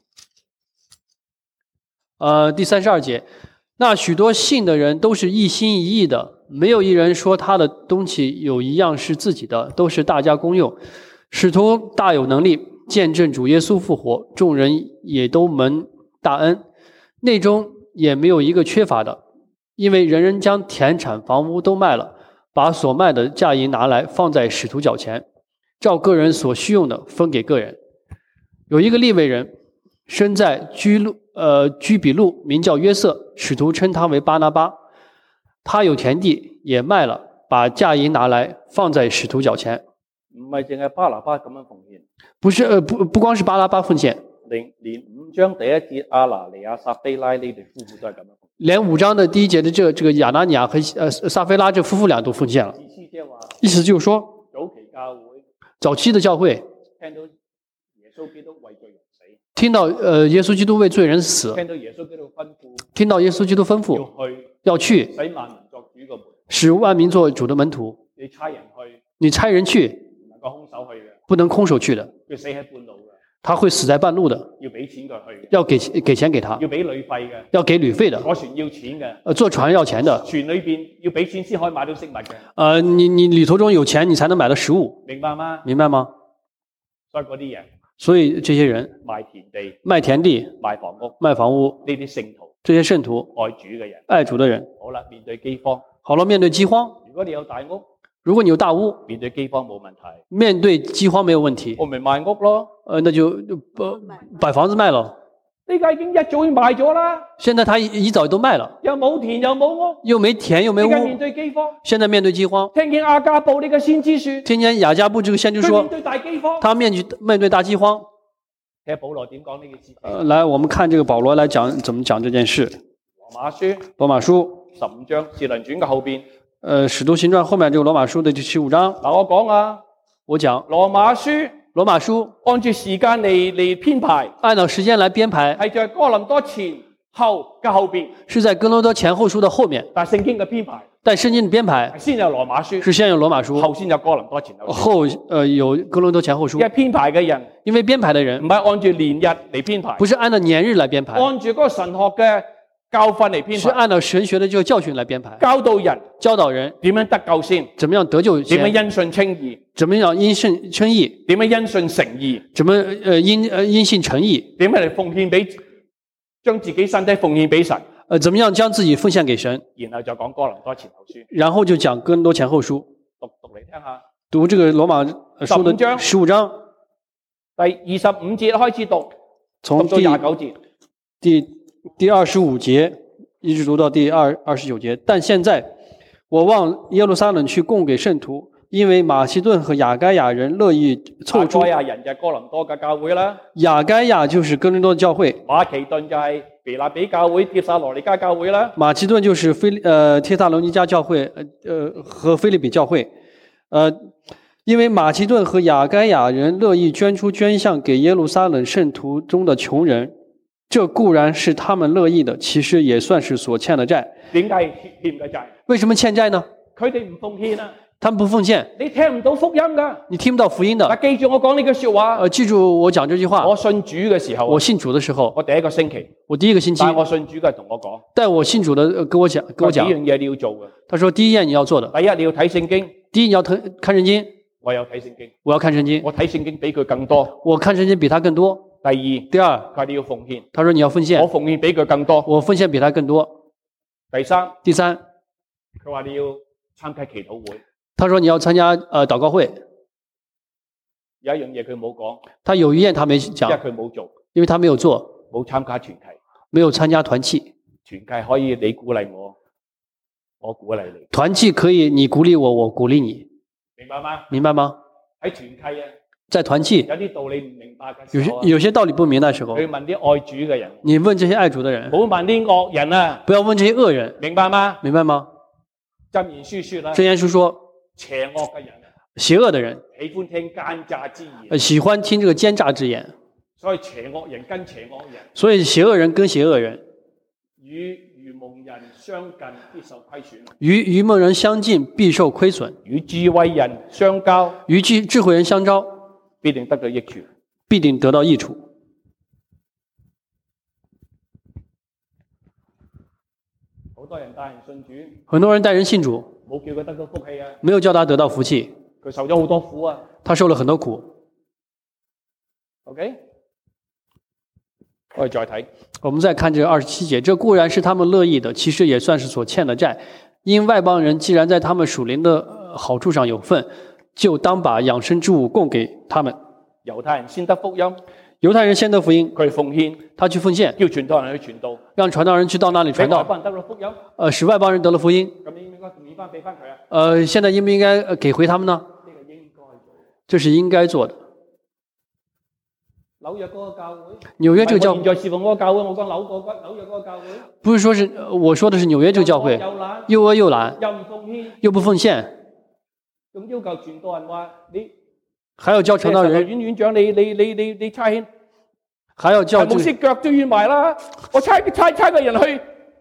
呃，第三十二節，那許多信的人都是一心一意的，沒有一人說他的東西有一樣是自己的，都是大家公用。使徒大有能力，見證主耶穌復活，眾人也都蒙大恩，內中也沒有一個缺乏的，因為人人將田產房屋都賣了，把所賣的價銀拿來放在使徒腳前，照個人所需用的分給個人。有一個利未人，生在居路呃居比路，名叫約瑟，使徒稱他為巴拿巴。他有田地，也賣了，把價銀拿來放在使徒腳前。 唔係淨係巴拿巴咁樣奉獻， 不是，呃，不不光是巴拿巴奉獻， 連連五章第一節亞拿尼亞撒非拉呢對夫婦都係咁樣奉獻。 連五章的第一節的這個、這個亞拿尼亞和呃撒非拉這夫婦倆都奉獻了。 意思即係話， 意思就是說， 早期教會， 早期的教會聽到耶穌基督為罪人死， 聽到呃耶穌基督為罪人死， 聽到耶穌基督吩咐聽到耶穌基督吩咐要去要去， 使萬民作主嘅門。 使萬民做主的門徒。 你差人去， 你差人去， 唔能夠空手去嘅， 不能空手去的， 佢死喺半路嘅， 他會死在半路的， 要俾錢佢去嘅， 要給給錢給他， 要俾旅費嘅， 要給旅費的， 坐船要錢嘅， 呃，坐船要錢的， 船裏邊要俾錢先可以買到食物嘅， 呃，你你旅途中有錢，你才能買到食物， 明白嗎？ 明白嗎？ 所以嗰啲人所以這些人賣田地、 賣田地、 賣房屋、 賣房屋， 呢啲聖徒、 這些聖徒愛主嘅人， 愛主的人， 好啦，面對饑荒， 好了，面對饑荒， 如果你有大屋， 如果你有大屋， 面對饑荒冇問題， 面對饑荒沒有問題， 我咪賣屋咯。 呃，那就就呃把房子賣了。 呢家已經一早已賣咗啦， 現在他一一早都賣了， 又冇田又冇屋， 又沒田又沒而家面屋， 對饑荒， 現在面對饑荒， 聽見亞加布呢個先知說， 聽見雅加布這個先知說佢面，對大饑荒， 他面對面對大饑荒。 睇下保羅點講呢件事。 呃，來，我們看這個保羅來講怎麼講這件事。 羅馬書羅馬書十五章《使徒行傳》嘅後邊， 呃，使徒行傳後面這個羅馬書的第十五章， 嗱我講啊， 我講羅馬書羅馬書按住時間嚟嚟編排， 按照時間來編排， 係在哥林多前後嘅後邊， 是在哥林多前後書的後面， 但係聖經嘅編排但聖經的編排係先有羅馬書， 是先有羅馬書， 後先有哥林多前後書。 後呃有哥林多前後書。 因為編排嘅人因為編排的人唔係按住年日嚟編排， 不是按照年日來編排， 按住嗰個神學嘅教訓嚟編排， 是按照神學的這個教訓來編排， 教導人教導人點樣得救先， 怎麼樣得救先， 點樣因信稱義， 怎麼樣因信稱義， 點樣因信成義， 怎麼呃因呃因信成義， 點樣嚟奉獻俾將自己身體奉獻俾神， 呃怎麼樣將自己奉獻給神， 然後就講哥林多前後書， 然後就講哥林多前後書， 讀讀嚟聽下。 讀這個羅馬書的十五章十五章， 第二十五節開始讀， 從讀到第廿九節。 第第二十五節一直讀到第二二十九節。但現在我往耶路撒冷去供給聖徒，因為馬其頓和亞該亞人樂意湊出。 亞該亞人就係哥林多嘅教會啦， 亞該亞就是哥林多的教會， 馬其頓就係腓立比教會、帖撒羅尼迦教會啦。 馬其頓就是菲呃帖撒羅尼迦教會，呃和菲利比教會，呃。因為馬其頓和亞該亞人樂意捐出捐項給耶路撒冷聖徒中的窮人，這固然是他們樂意的，其實也算是所欠的債。 點解欠嘅債？ 為什麼欠債呢？ 佢哋唔奉獻啊！ 他們不奉獻， 你聽唔到福音噶。 你聽不到福音的。 嗱，記住我講呢句說話。 呃，記住我講這句話。 我信主嘅時候， 我信主的時候， 我第一個星期， 我第一個星期， 但我信主嘅同我講， 但我信主的呃跟我講，跟我講， 幾樣嘢你要做嘅。 他說第一樣你要做的， 第一你要睇聖經， 第一你要睇看聖經。 我有睇聖經， 我要看聖經， 我睇聖經比佢更多。 我看聖經比他更多。 第二， 第二， 佢話你要奉獻， 他說你要奉獻， 我奉獻比佢更多。 我奉獻比他更多。 第三， 第三， 佢話你要參加祈禱會， 他說你要參加呃禱告會。 有一樣嘢佢冇講， 他有一樣他沒因為講， 佢冇做， 因為他沒有做， 冇參加團契。 沒有參加團契。 團契可以你鼓勵我，我鼓勵你。 團契可以你鼓勵我，我鼓勵你， 明白嗎？ 明白嗎？ 喺團契啊， 在團契有啲道理唔明白嘅有些時候啊， 有些道理不明的時候， 去問啲愛主嘅人， 你問這些愛主的人， 唔好問啲惡人啊， 不要問這些惡人， 明白嗎？ 明白嗎？ 箴言書說啦， 箴言書說， 邪惡嘅人邪惡的人喜歡聽奸詐之言， 呃喜歡聽這個奸詐之言， 所以邪惡人跟邪惡人， 所以邪惡人跟邪惡人與愚蒙人相近必受虧損， 與愚蒙人相近必受虧損， 與智慧人相交與智智慧人相交必定得到益處。 必定得到益處。 好多人帶人信主， 很多人帶人信主， 冇叫佢得到福氣啊， 沒有叫他得到福氣， 佢受咗好多苦啊。 他受了很多苦。 OK， 我哋再睇。 我們再看這二十七節，這固然是他們樂意的，其實也算是所欠的債。因外邦人既然在他們屬靈的好處上有份，就當把養生之物供給他們。 猶太人先得福音， 猶太人先得福音， 佢奉獻， 他去奉獻， 叫傳道人去傳道， 讓傳道人去到那裡傳道， 俾外邦人得到福音。 呃，使外邦人得了福音。 咁你應唔應該免翻俾翻佢啊？ 呃，現在應不應該呃給回他們呢？ 呢個應該做。 這是應該做的。 紐約嗰個教會， 紐約這個教會現在侍奉嗰個教會，我講紐個紐約嗰個教會， 不是說是呃我說的是紐約這個教會， 又懶又惡又懶， 又唔奉獻， 又不奉獻， 仲要求傳道人話你， 還要叫傳道人， 院院長你你你你你差遣， 還要叫牧師腳都軟埋啦，我差差差個人去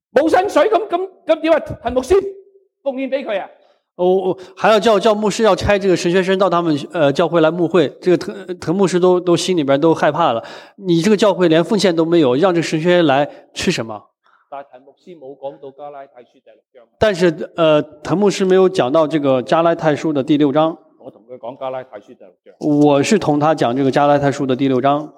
冇薪水咁咁咁點啊？陳牧師奉獻俾佢啊？ 我我还要叫叫牧师要差这个神学生到他们呃教会来牧会，这个滕滕牧师都都心里边都害怕了。你这个教会连奉献都没有，让这个神学生来吃什么？ 但係陳牧師冇講到加拉太書第六章。 但是呃，滕牧师没有讲到这个加拉太书的第六章。 我同佢講加拉太書第六章。 我是同他讲这个加拉太书的第六章。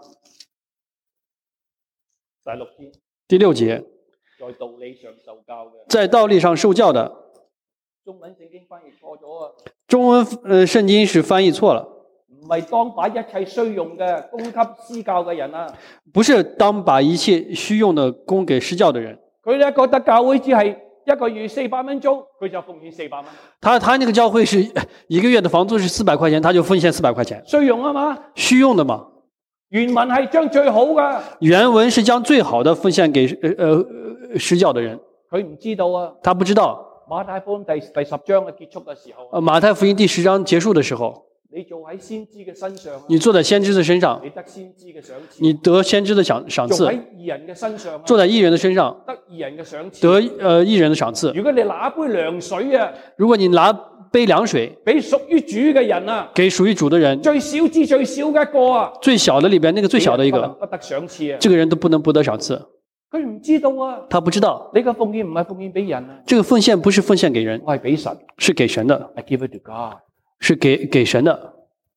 第六節。 第六節。 在道理上受教嘅。 在道理上受教的。 中文聖經翻譯錯咗啊！ 中文呃聖經是翻譯錯了。 唔係當把一切需用嘅供給施教嘅人啊！ 不是當把一切虛用的供給施教的人。 佢咧覺得教會只係一個月四百蚊租，佢就奉獻四百蚊。 他他那個教會是一個月的房租是四百塊錢，他就奉獻四百塊錢。 虛用啊嘛， 虛用的嘛。 原文係將最好嘅。 原文是將最好的奉獻給呃呃施教的人。 佢唔知道啊。 他不知道。 馬太福音第第十章嘅結束嘅時候。 呃，馬太福音第十章結束的時候。 你做喺先知嘅身上， 你坐在先知的身上， 你得先知嘅賞賜， 你得先知的賞賞賜。 做喺義人嘅身上， 坐在義人的身上， 得義人嘅賞賜， 得呃義人的賞賜。 如果你拿一杯涼水啊， 如果你拿杯涼水， 俾屬於主嘅人啊， 給屬於主的人， 最小至最小嘅一個啊， 最小的裏邊那個最小的一個， 不得賞賜啊， 這個人都不能不得賞賜。 佢唔知道啊， 他不知道， 你嘅奉獻唔係奉獻俾人啊， 這個奉獻不是奉獻給人， 我係俾神， 是給神的 I give it to God， 是給給神的。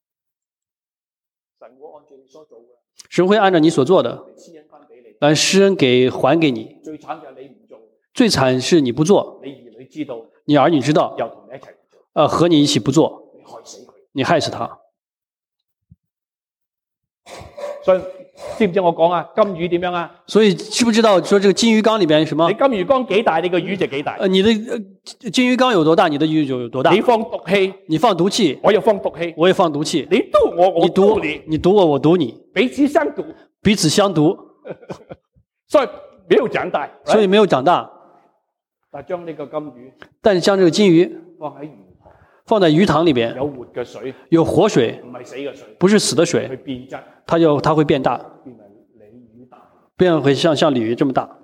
神會按照你所做的來施恩給還給你。 最慘就係你唔做， 最慘是你不做， 你兒女知道， 你兒女知道， 又同你一齊做， 呃，和你一起不做， 你害死佢， 你害死他。 所以知唔知我講啊？金魚點樣啊？ 所以知不知道說這個金魚缸裏邊什麼？ 你金魚缸幾大，你個魚就幾大。 呃，你的呃金魚缸有多大，你的魚就有多大。 你放毒氣， 你放毒氣， 我又放毒氣， 我也放毒氣。 你毒我，我毒你， 你毒我，我毒你， 彼此相毒， 彼此相毒。 所以沒有長大， 所以沒有長大。 但將呢個金魚， 但是將這個金魚放喺魚放在魚塘裏邊， 有活嘅水， 有活水， 唔係死嘅水， 不是死的水， 佢變質， 它就它會變大， 變為鯉魚大， 變回像像鯉魚這麼大。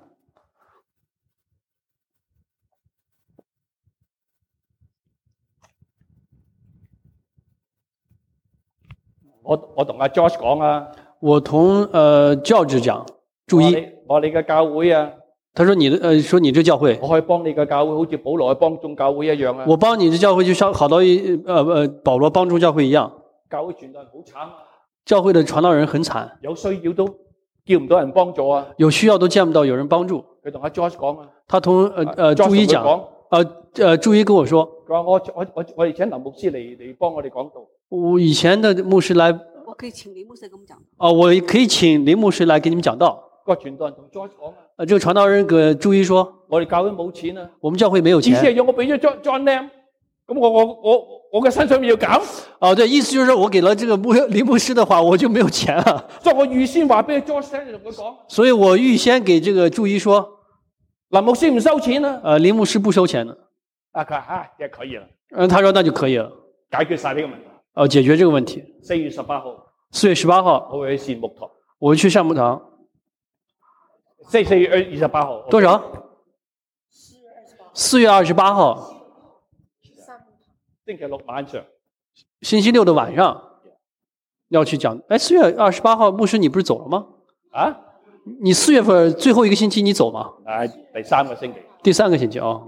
我我同阿 George 講啊， 我同呃 George 講，注意， 我哋嘅教會啊， 他說你的呃說你這教會， 我可以幫你嘅教會，好似保羅去幫眾教會一樣啊。 我幫你的教會就像好到一呃呃保羅幫助教會一樣。 教會傳道人好慘啊， 教會的傳道人很慘， 有需要都叫唔到人幫助啊， 有需要都見不到有人幫助。 佢同阿 George 講啊， 他同呃呃朱一講，呃呃朱一跟我說， 佢話我我我我哋請林牧師嚟嚟幫我哋講道。 我以前的牧師來， 我可以請林牧師給我們講。 哦，我可以請林牧師來給你們講道。 個傳道人同 George 講啊， 呃，這個傳道人給朱一說， 我哋教會冇錢啊， 我們教會沒有錢。 意思係要我俾咗 John John Lam，咁我我我我嘅身上面要減。 哦，對，意思就是我給了這個牧林牧師的話，我就沒有錢了。 所以我預先話俾 George 聽，同佢講。 所以我預先給這個朱一說， 林牧師唔收錢啊。 呃，林牧師不收錢的。 啊，佢話啊，也可以了。 嗯，他說那就可以了， 解決晒呢個問題。 哦，解決這個問題。 四月十八號。 四月十八號， 我會去善牧堂。 我去善牧堂。 四四月二十八號。 多少？四月二十八號。 星期六晚上。 星期六的晚上要去講。哎，四月二十八號，牧師你不是走了嗎？ 啊？ 你四月份最後一個星期你走嗎？ 啊，第三個星期。 第三個星期哦。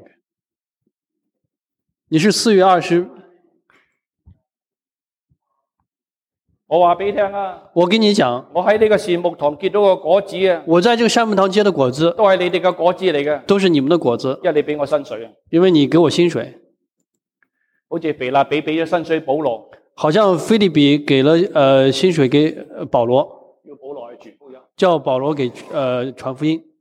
你是四月二十。 我話俾你聽啊！ 我跟你講， 我喺呢個善牧堂結到個果子啊！ 我在這個善牧堂結的果子， 都係你哋嘅果子嚟嘅， 都是你們的果子， 因為你俾我薪水啊！ 因為你給我薪水， 好似腓立比俾咗薪水保羅， 好像腓立比給了呃薪水給保羅， 要保羅去傳福音， 叫保羅給呃傳福音。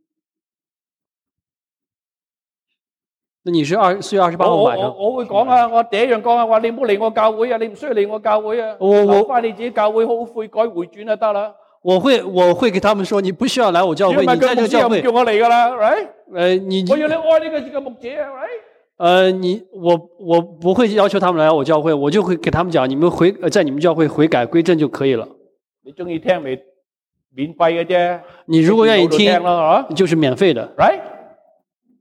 那你是二四月二十八號晚上？ 我我我會講啊，我第一樣講啊，話你唔好嚟我教會啊，你唔需要嚟我教會啊， 我我翻你自己教會好悔改回轉就得啦。 我會我會給他們說，你不需要來我教會，你在這個教會。 叫我嚟噶啦 ，right？ 呃，你我要你愛呢個這個牧者啊 ，right？ 呃，你我我不會要求他們來我教會，我就會給他們講，你們回在你們教會悔改歸正就可以了。 你中意聽咪免費嘅啫， 你如果願意聽，就是免費的。 ，right？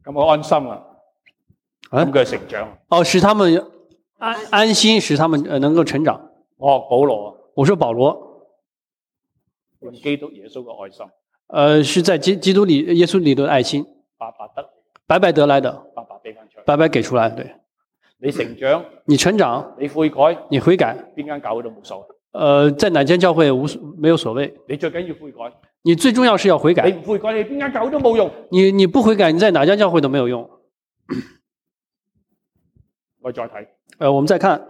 咁我安心啦， 啊咁佢成長。 哦，使他们安安心，使他们呃能够成長。 我保羅啊， 我說保羅， 用基督耶穌嘅愛心， 呃，是在基基督里耶穌里的愛心， 白白得， 白白得來的， 白白俾翻出嚟。 白白給出來。對， 你成長， 你成長， 你悔改， 你悔改， 邊間教會都冇所謂。 呃，在哪間教會無所沒有所謂， 你最緊要悔改， 你最重要是要悔你改。 唔悔改，你邊間教會都冇用。 你你不悔改，你在哪間教會都沒有用。 我再睇， 呃，我們再看，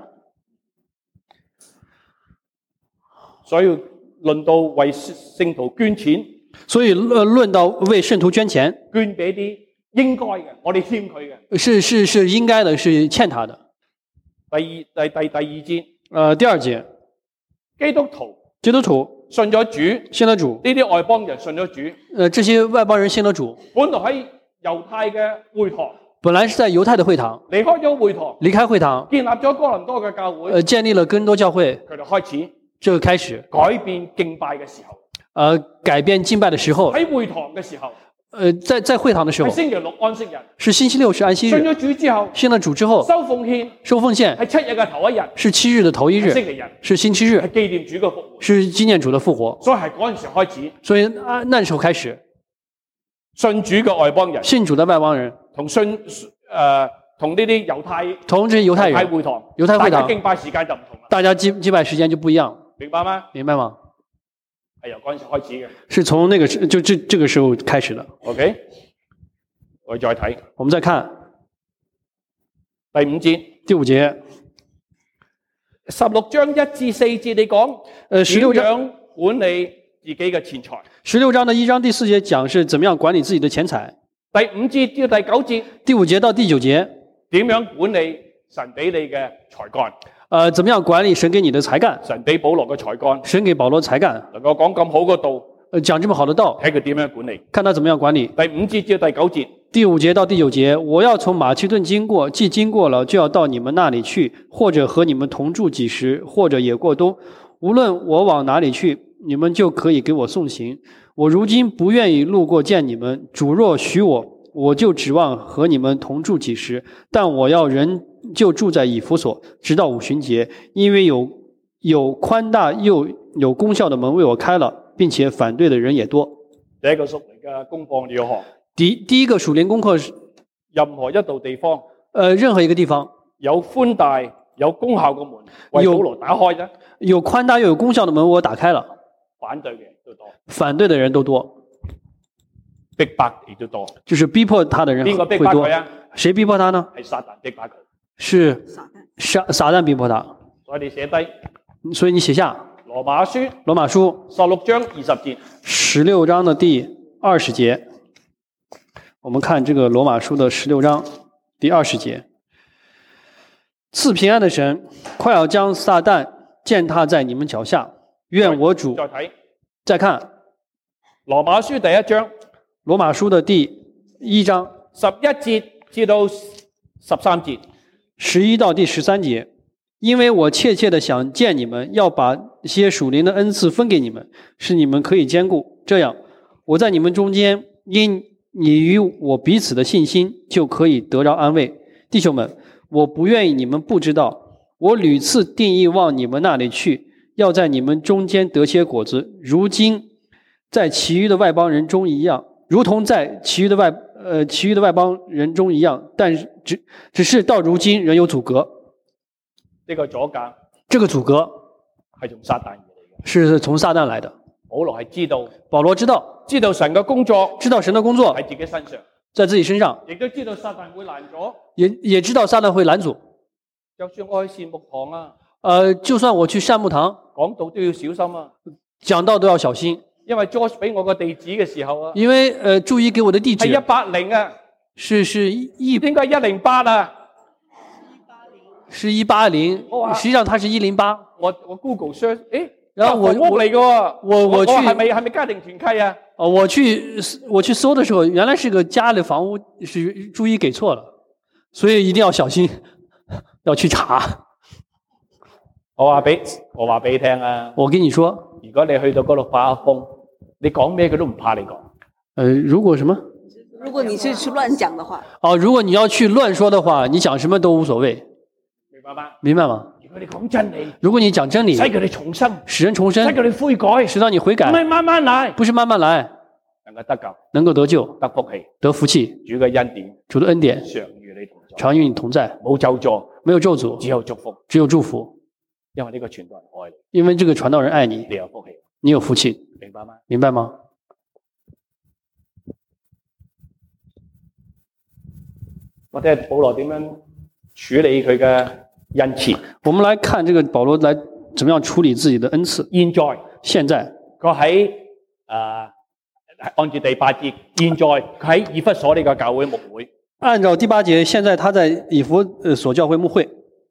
所以論到為聖徒捐錢， 所以呃論到為聖徒捐錢， 捐俾啲應該嘅，我哋欠佢嘅。 是是是應該的，是欠他的。 第二第第第二節， 呃，第二節， 基督徒基督徒信咗主， 信了主， 呢啲外邦人信咗主， 呃，這些外邦人信了主， 本來喺猶太嘅會堂， 本來是在猶太的會堂， 離開咗會堂， 離開會堂， 建立咗哥林多嘅教會， 呃，建立了哥林多教會， 佢哋開始這個開始， 改變敬拜嘅時候， 呃，改變敬拜的時候， 喺會堂嘅時候， 呃，在在會堂的時候喺，星期六安息日， 是星期六是安息日， 信咗主之後， 信了主之後， 收奉獻收奉獻係七日嘅頭一日， 是七日的頭一日， 係星期日， 是星期日係，紀念主嘅復活， 是紀念主的復活， 所以係嗰陣時開始， 所以啊那時候開始， 信主嘅外邦人信主的外邦人同信誒同呢啲猶太同這些猶太人猶太會堂， 猶太會堂大家敬拜時間就唔同啦， 大家祭祭拜時間就不一樣， 明白嗎？ 明白嗎？ 係由嗰陣時開始嘅是從那個時就這這個時候開始的。 ，OK，我再睇我們再看第五節。 第五節， 十六章一至四節，你講呃，十六章點樣管理自己嘅錢財。 十六章的一章第四節講是怎麼樣管理自己的錢財。 第五節到第九節， 第五節到第九節， 點樣管理神俾你嘅才幹？ 呃，怎麼樣管理神給你的才幹？ 神俾保羅嘅才幹， 神給保羅才幹， 能夠講咁好嘅道， 呃，講這麼好的道， 睇佢點樣管理。 看他怎麼樣管理。 第五節至到第九節， 第五節到第九節，我要從馬其頓經過，既經過了，就要到你們那裡去，或者和你們同住幾時，或者也過冬。無論我往哪裡去，你們就可以給我送行。我如今不願意路過見你們，主若許我，我就指望和你們同住幾時。但我要仍舊住在以弗所，直到五旬節，因為有有寬大又有功效的門為我開了，並且反對的人也多。 第一個屬靈嘅功課你要學。 第第一個屬靈功課是， 任何一度地方， 呃，任何一個地方有寬大有功效嘅門，為有保羅打開啫， 有寬大又有功效的門，我打開了， 反對嘅人都多， 反對的人都多， 逼迫亦都多。 就是逼迫他的人邊個逼會多迫佢。啊？ 誰逼迫他呢？ 係撒旦逼迫佢。 是撒撒旦逼迫他。 所以你寫低所以你寫下羅馬書羅馬書十六章二十節。 十六章的第二十節。我們看這個羅馬書的十六章第二十節。賜平安的神，快要將撒旦踐踏在你們腳下。願我主再睇再看羅馬書第一章羅馬書的第一章十一節至到十三節。 十一到第十三節，因為我切切的想見你們，要把一些屬靈的恩賜分給你們，使你們可以兼顧。這樣，我在你們中間，因你與我彼此的信心，就可以得着安慰。弟兄們，我不願意你們不知道，我屢次定意往你們那裡去，要在你們中間得些果子，如今在其餘的外邦人中一樣，如同在其餘的外呃其餘的外邦人中一樣，但是只只是到如今仍有阻隔。 呢個阻隔這個阻隔係從撒旦而嚟嘅。 是從撒旦來的。 保羅係知道， 保羅知道， 知道神嘅工作知道神的工作喺自己身上， 在自己身上， 亦都知道撒旦會攔阻。 也也知道撒旦會攔阻。 就算我去善牧堂啊， 呃，就算我去善牧堂講道都要小心啊， 講道都要小心， 因為 George 俾我個地址嘅時候啊， 因為呃，注意給我的地址係一八零啊， 是是一應該一零八啊。 是一八零， 哇實際上它是一零八。 我我 Google search，誒， 然後我教房屋嚟嘅喎， 我我去係咪係咪家庭團契啊？ 呃，我去我去搜的時候，原來是個家的房屋，是注意給錯了，所以一定要小心，要去查。 我話俾我話俾你聽啊， 我跟你說， 如果你去到嗰度發一瘋，你講咩佢都唔怕你講。 呃，如果什麼？ 如果你是去亂講的話， 哦，如果你要去亂說的話，你講什麼都無所謂。 明白嗎？ 明白嗎？ 如果你講真理， 如果你講真理， 使佢哋重生， 使人重生， 使佢哋悔改， 使到你悔改， 唔係慢慢嚟， 不是慢慢來， 能夠得救， 能夠得救， 得福氣， 得福氣， 主嘅恩典， 主的恩典常與你同在， 常與你同在， 冇咒詛， 沒有咒詛， 只有祝福， 只有祝福。 因為呢個傳道人愛你， 因為這個傳道人愛你， 你有福氣， 你有福氣， 明白嗎？ 明白嗎？ 我睇下保羅點樣處理佢嘅恩賜。 我們來看這個保羅來怎麼樣處理自己的恩賜。 現在， 現在佢喺誒按住第八節，現在佢喺以弗所呢個教會牧會。 按照第八節，現在他在以弗所教會牧會。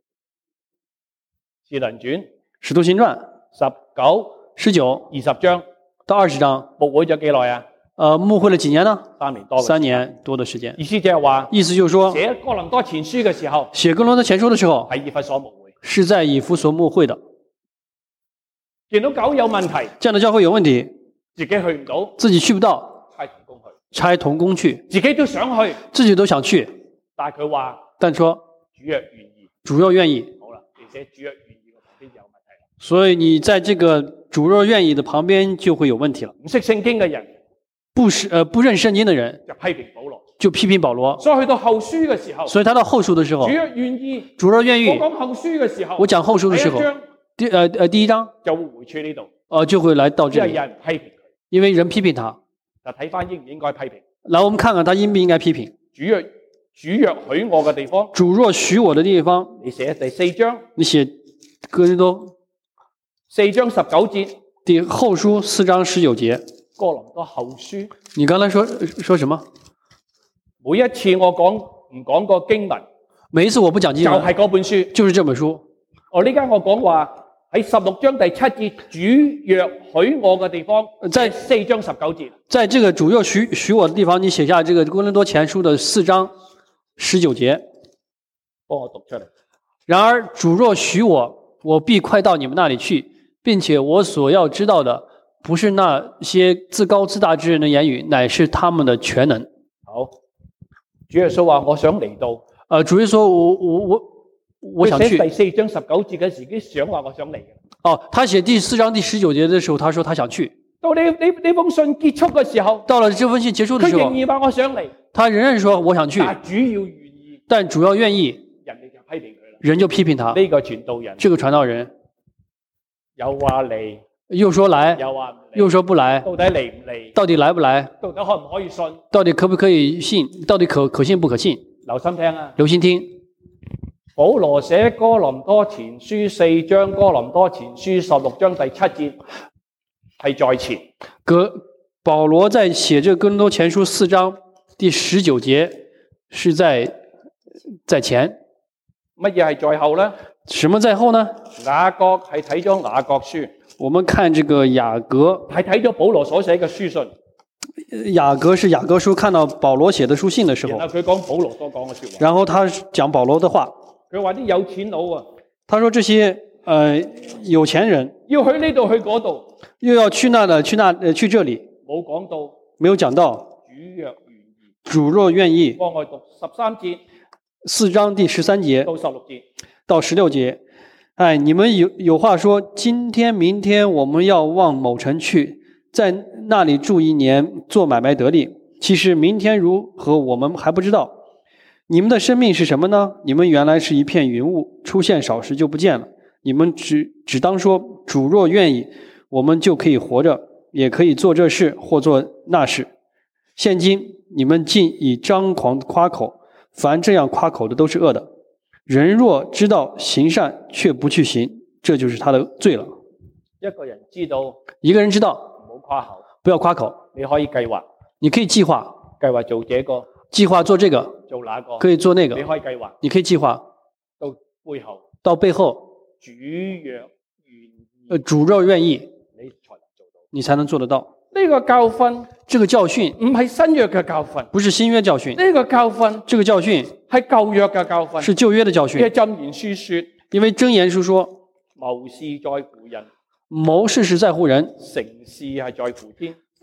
使徒行傳， 使徒行傳十九、 十九、 二十章到二十章， 牧會咗幾耐啊？ 呃，牧會了幾年呢？ 三年多。 三年多的時間。 意思就係話， 意思就是說， 寫哥林多前書嘅時候， 寫哥林多前書的時候， 喺以弗所牧會， 是在以弗所牧會的。 見到教會有問題， 這樣的教會有問題， 自己去唔到， 自己去不到， 差同工去， 差同工去， 自己都想去， 自己都想去， 但係佢話， 但說主若願意， 主若願意。 好啦，而且主若願意嘅旁邊就有問題啦。 所以你在這個主若願意的旁邊就會有問題了。 唔識聖經嘅人， 不是呃不認聖經的人就批評保羅， 就批評保羅。 所以去到後書嘅時候， 所以他到後書的時候主，若願意， 主若願意， 我講後書嘅時候， 我講後書的時候第一章第呃呃第一章就會回處呢度， 呃就會來到即係有這裡， 人批評佢， 因為人批評他。 就睇翻應唔應該批評。 來，我們看看他應不應該批評。 主若主若許我嘅地方， 主若許我的地方， 你寫第四章， 你寫哥林多四章十九節， 第後書四章十九節。 哥林多後書。 你剛才說說什麼？ 每一次我講唔講個經文， 每一次我不講經就文， 係嗰本書。 就是這本書。 我呢家我講話喺十六章第七節，主若許我嘅地方， 在四章十九節。 在這個主若許許我的地方，你寫下這個哥林多前書的四章十九節， 幫我讀出嚟。 然而主若許我，我必快到你們那裡去，並且我所要知道的，不是那些自高自大之人的言語，乃是他們的全能。 好，主耶穌話：我想嚟到。 呃，主耶穌說我我我我想去。 佢寫第四章十九節嘅時，已經想話我想嚟嘅。 哦，他寫第四章第十九節的時候，他說他想去。 到你你呢封信結束嘅時候， 到了這封信結束的佢時候， 仍然話我想嚟， 他仍然說我想去， 但係主要願意， 但主要願意， 人哋就批評佢啦。 人就批評他。 呢個傳道人， 這個傳道人又話嚟， 又說來， 又話唔嚟， 又說不來， 到底嚟唔嚟？ 到底來不來？ 到底可唔可以信？ 到底可不可以信？到底可可信不可信？ 留心聽啊！ 留心聽。 保羅寫哥林多前書四章，哥林多前書十六章第七節係在前。 哥保羅在寫這哥林多前書四章第十九節是在在前。 乜嘢係在後呢？ 什麼在後呢？ 雅各係睇咗雅各書， 我們看這個雅各， 係睇咗保羅所寫嘅書信。 雅各是雅各書看到保羅寫的書信的時候， 然後佢講保羅所講嘅說話。 然後他講保羅的話。 佢話啲有錢佬啊， 他說這些呃有錢人要去呢度去嗰度， 又要去那的去那呃去這裡， 冇講到， 沒有講到主若願意， 主若願意。 幫我讀十三節， 四章第十三節到十六節到十六節。哎，你們有有話說，今天明天我們要往某城去，在那裡住一年，做買賣得利。其實明天如何，我們還不知道。你們的生命是什麼呢？你們原來是一片雲霧，出現少時就不見了。你們只只當說，主若願意，我們就可以活着，也可以做這事或做那事。現今你們竟以張狂誇口，凡這樣誇口的都是惡的。人若知道行善卻不去行，這就是他的罪了。 一個人知道， 一個人知道， 唔好誇口， 不要誇口。 你可以計劃， 你可以計劃， 計劃做這個， 計劃做這個， 做那個， 可以做那個。 你可以計劃， 你可以計劃到背後， 到背後， 主若願意， 呃，主若願意， 你才能做到， 你才能做得到。 呢個教訓， 這個教訓唔係新約嘅教訓， 不是新約教訓。 呢個教訓， 這個教訓係舊約嘅教訓， 是舊約的教訓。 因為箴言書說， 因為箴言書說， 謀事在乎人， 謀事是在乎人， 成事係在乎天。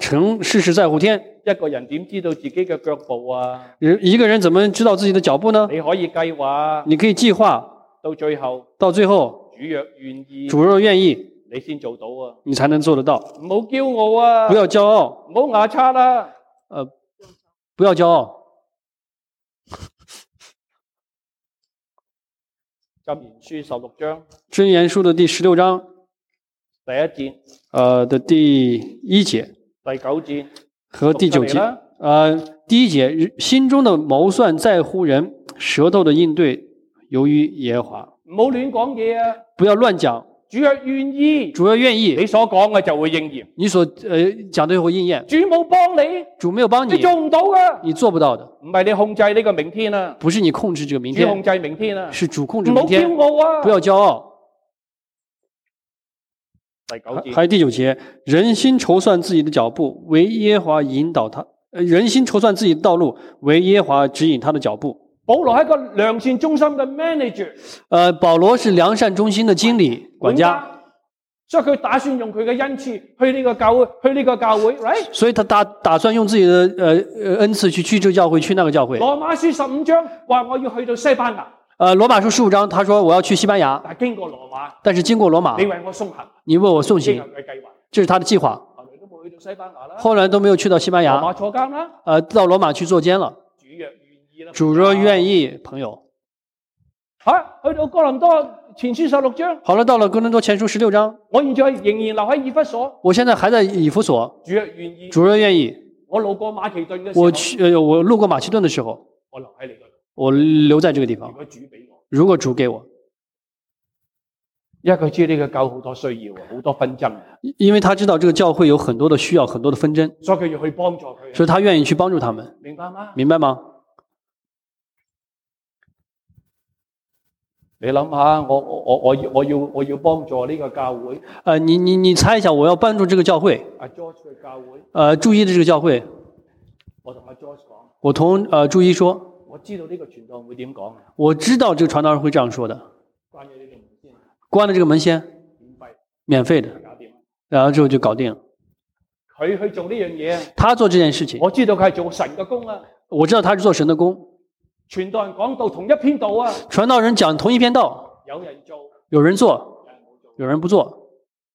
成事事在乎天。 一個人點知道自己嘅腳步啊？ 人一個人怎麼知道自己的腳步呢？ 你可以計劃， 你可以計劃， 到最後， 到最後， 主若願意， 主若願意， 你先做到啊！ 你才能做得到。 唔好驕傲啊！ 不要驕傲， 唔好牙擦啦！ 呃，不要驕傲。 箴言書十六章箴言書的第十六章， 第一節， 呃的第一節第九節和第九節讀出嚟啦。 呃，第一節，心中的謀算在乎人，舌頭的應對由於耶和華。 唔好亂講嘢啊！ 不要亂講， 主若願意， 主要願意， 你所講嘅就會應驗。 你所呃講的會應驗。 主冇幫你， 主沒有幫你， 你做唔到噶， 你做不到的。 唔係你控制呢個明天啊， 不是你控制這個明天， 主控制明天啊， 是主控制唔好明天。 驕傲啊！ 不要驕傲。 第九節， 還有第九節，人心籌算自己的腳步，唯耶和華引導他。呃人心籌算自己的道路，唯耶和華指引他的腳步。 保羅係一個良善中心嘅 manager， 呃，保羅是良善中心的經理管家， 所以佢打算用佢嘅恩賜去呢個教會，去呢個教會 ，right？ 所以他打打算用自己的呃呃恩賜去去這個教會，去那個教會。 羅馬書十五章話我要去到西班牙， 呃，羅馬書十五章，他說我要去西班牙， 但係經過羅馬， 但是經過羅馬， 你為我送行， 你為我送呢個行， 係佢計劃， 這是他的計劃。 後來都冇去到西班牙啦， 後來都沒有去到西班牙， 羅馬坐監啦， 呃，到羅馬去坐監了。 主若願意啦， 主若願意，朋友。 吓，去到哥林多前書十六章， 好了，到了哥林多前書十六章， 我現在仍然留喺以弗所， 我現在還在以弗所。 主若願意， 主若願意， 我路過馬其頓嘅時候， 我去，呃，我路過馬其頓的時候， 我留喺你嗰度， 我留在這個地如方。 果主俾我， 如果主給我， 因為佢知呢個教好多需要，好多紛爭， 因為他知道這個教會有很多的需要，很多的紛爭， 所以佢要去幫助佢， 所以他願意去幫助他們。 明白嗎？ 明白嗎？ 你諗下，我我我我要我要我要幫助呢個教會， 呃，你你你猜一下，我要幫助這個教會， 阿 George 嘅教會， 呃，注意的這個教會， 我同阿 George 講， 我同呃注意說， 我知道呢個傳道會點講， 我知道這個傳道人會這樣說的。 關於呢個門先， 關了這個門先， 免費免費的， 搞掂， 然後之後就搞定了。 佢去做呢樣嘢， 他做這件事情， 我知道佢係做神嘅工啊， 我知道他是做神的工。 傳道人講到同一篇道啊， 傳道人講同一篇道， 有人做， 有人做， 有人冇做， 有人不做，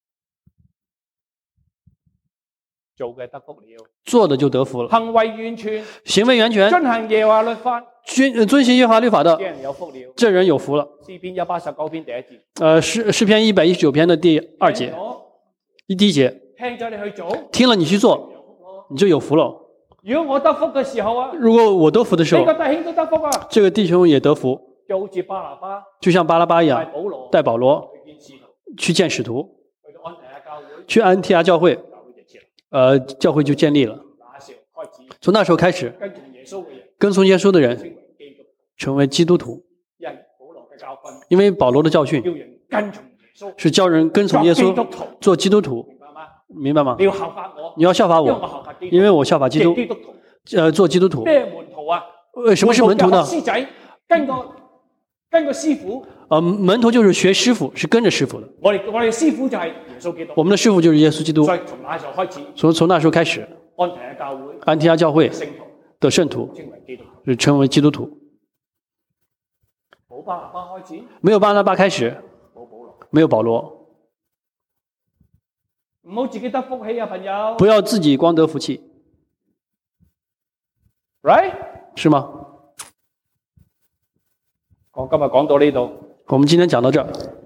做嘅得福了， 做的就得福了。 行為完全， 行為完全， 遵行耶和華律法， 遵呃遵行耶和華律法的啲，人有福了。 這人有福了。 詩篇一百十九篇第一節， 呃，詩詩篇一百一十九篇的第二節， 聽咗第一節， 聽咗你去做， 聽了你去做， 有福咯。 你就有福了。 如果我得福嘅時候啊， 如果我得福的時候呢，個弟兄都得福啊， 這個弟兄也得福， 就好似巴拿巴就像巴拉巴一樣， 帶保羅帶保羅去見使徒， 去見使徒， 去到安提阿教會， 去安提阿教會， 教會就設立。 呃，教會就建立了。 那時候開始， 從那時候開始， 跟從耶穌嘅人跟從耶穌的人稱為基督， 成為基督徒， 因保羅嘅教訓， 因為保羅的教訓叫人跟從耶穌， 是教人跟從耶穌作基督徒， 做基督徒， 明白嗎？ 明白嗎你？要效法我， 你要效法因為我我， 效法基督， 因為我效法基督， 基督徒。 呃，做基督徒。 咩門徒啊？ 呃，什麼是門徒呢？ 學師仔跟個跟個師傅， 呃，門徒就是學師傅，是跟着師傅的。 我哋我哋師傅就係耶穌基督。 我們的師傅就是耶穌基督。 所以從那時候開始， 從從那時候開始， 安提阿教會、 安提阿教會聖徒的聖徒稱為基督徒。 是成為基督徒。 冇巴拿巴開始， 沒有巴拿巴開始， 冇保羅， 沒有保羅。 唔好自己得福氣啊，朋友。 不要自己光得福氣， Right？ 是嗎？ 我今日講到呢度， 我們今天講到這兒，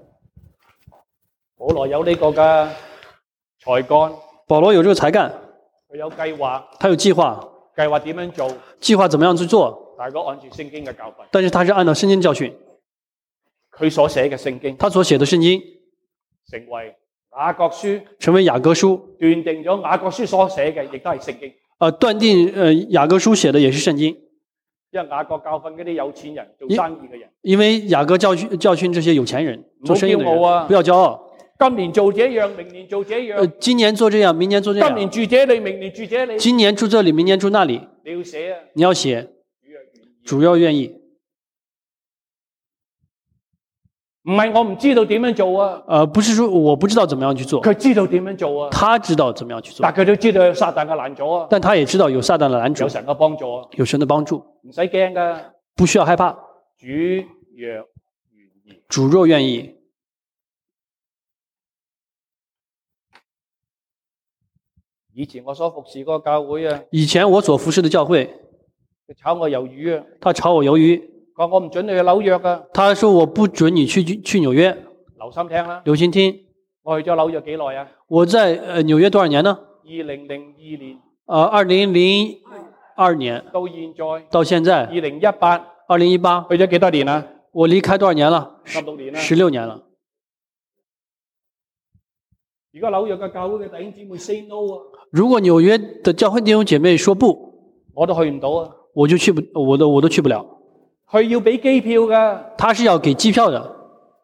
保羅有呢個嘅才幹， 保羅有這個才幹， 佢有計劃， 他有計劃， 計劃點樣做， 計劃怎麼樣去做， 大家按住聖經嘅教訓， 但是他是按照聖經教訓， 佢所寫嘅聖經， 他所寫的聖經成為雅各書， 成為雅各書， 斷定咗雅各書所寫嘅亦都係聖經。 呃，斷定呃雅各書寫的也是聖經， 因為雅各教訓嗰啲有錢人做生意嘅人， 因為雅各教訓教訓這些有錢人做生意的人， 唔好驕傲啊不要驕傲。 今年做這樣，明年做這樣， 呃，今年做這樣，明年做這今樣， 年住這裏，明年住這裏， 今年住這裡，明年住那裡， 你要寫啊， 你要寫， 主若願意， 主要願意。 唔係我唔知道點樣做啊， 呃，不是說我不知道怎麼樣去做， 佢知道點樣做啊， 他知道怎麼樣去做， 但佢都知道有撒旦嘅攔阻啊， 但他也知道有撒旦的攔阻有，神嘅幫助啊， 有神的幫助， 唔使驚噶， 不需要害怕。 主若願意。 主若願意， 以前我所服侍嗰個教會啊， 以前我所服侍的教會， 佢炒我魷魚啊， 他炒我魷魚， 講我唔准你去紐約啊， 他說我不准你去去紐約， 留心聽啦。 留心聽。 我去咗紐約幾耐啊？ 我在呃紐約多少年呢？ 二零零二年呃，二零零二年到現在， 到現在二零一八二零一八， 去咗幾多年啊？ 我離開多少年了？ 十六年啦。 十六年了。 如果紐約嘅教會嘅弟兄姊妹 say no 啊， 如果紐約的教會弟兄姐妹說不， 我都去唔到啊。 我就去不，我都我都去不了。 佢要俾機票噶， 他是要給機票的，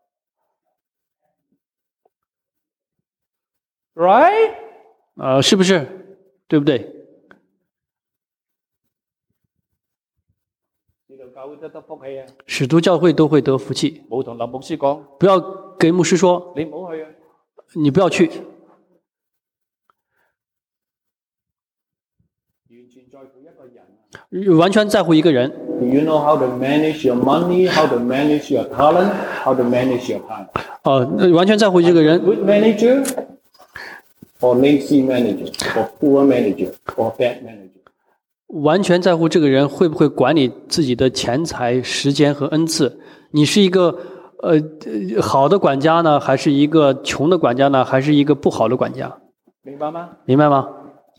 right？ 呃，是不是？對不對？ 呢度教會得得福氣啊！ 使徒教會都會得福氣。 冇同林牧師講， 不要給牧師說， 你唔好去啊！ 你不要去。 完全在乎一個人。 完全在乎一個人。 Do you know how to manage your money? How to manage your talent? How to manage your time? 呃，完全在乎這個人。 Good manager or lazy manager or poor manager or bad manager? 完全在乎這個人會不會管理自己的錢財、時間和恩賜。你是一個呃好的管家呢，還是一個窮的管家呢，還是一個不好的管家？ 明白嗎？ 明白嗎？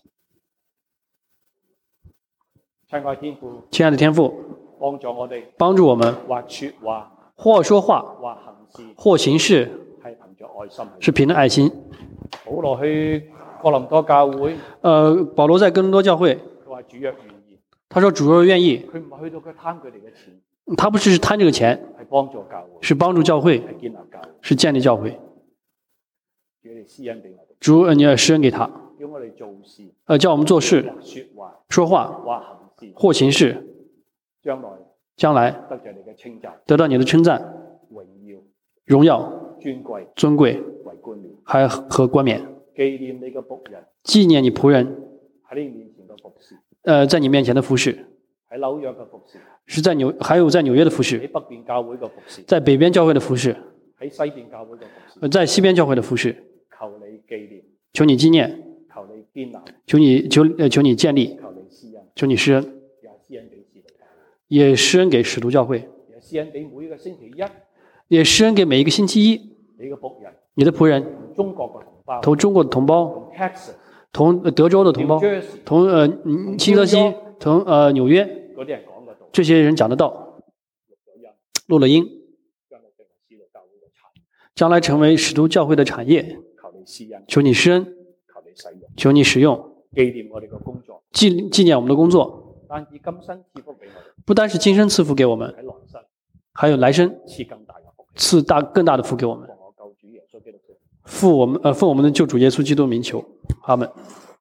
親愛天父， 親愛的天父， 幫助我哋， 幫助我們， 或說話， 或說話， 或行事， 或行事， 係憑着愛心。 是憑着愛心。 保羅去哥林多教會， 呃，保羅在哥林多教會， 佢話主若願意， 他說主若願意， 佢唔係去到佢貪佢哋嘅錢， 他不是貪這個錢， 係幫助教會， 是幫助教會， 係建立教會， 是建立教會。 叫你施恩俾我哋， 主，呃你要施恩給他， 叫我哋做事， 呃，叫我們做事、 或說話， 說話或行事， 或行事， 將來將來得着你嘅稱讚、 得到你的稱讚、 榮耀、 榮耀、 尊貴、 尊貴， 為冠冕， 還和冠冕， 紀念你嘅僕人紀念你僕人， 喺你面前嘅服侍， 呃，在你面前的服侍， 喺紐約嘅服侍， 是在紐，還有在紐約的服喺侍， 北邊教會嘅服侍， 在北邊教會的服侍， 喺西邊教會嘅服侍， 呃，在西邊教會的服侍， 求你紀念， 求你紀念， 求你建立， 求你求呃求你建立， 求你施恩， 求你施恩， 也施恩俾使徒教會， 也施恩給使徒教會， 也施恩俾每一個星期一， 也施恩給每一個星期一， 你嘅僕人， 你的僕人， 中國嘅同胞， 同中國的同胞， 同 Texas 同呃德州的同胞 New Jersey， 同呃嗯新澤西，同呃紐約， 嗰啲人講嘅道， 這些人講得到， 錄咗音， 錄了音， 將來成為使徒教會嘅產業， 將來成為使徒教會的產業。 求你施恩， 求你施恩， 求你使用， 求你使用， 紀念我哋嘅工作， 紀紀念我們的工作， 單止今生賜福俾我哋， 不單是今生賜福給我們， 喺來生還有來生賜更大嘅福氣， 賜大更大的福給我們。 奉我救主耶穌基督嘅名。 奉我們呃奉我們的救主耶穌基督名求，阿門。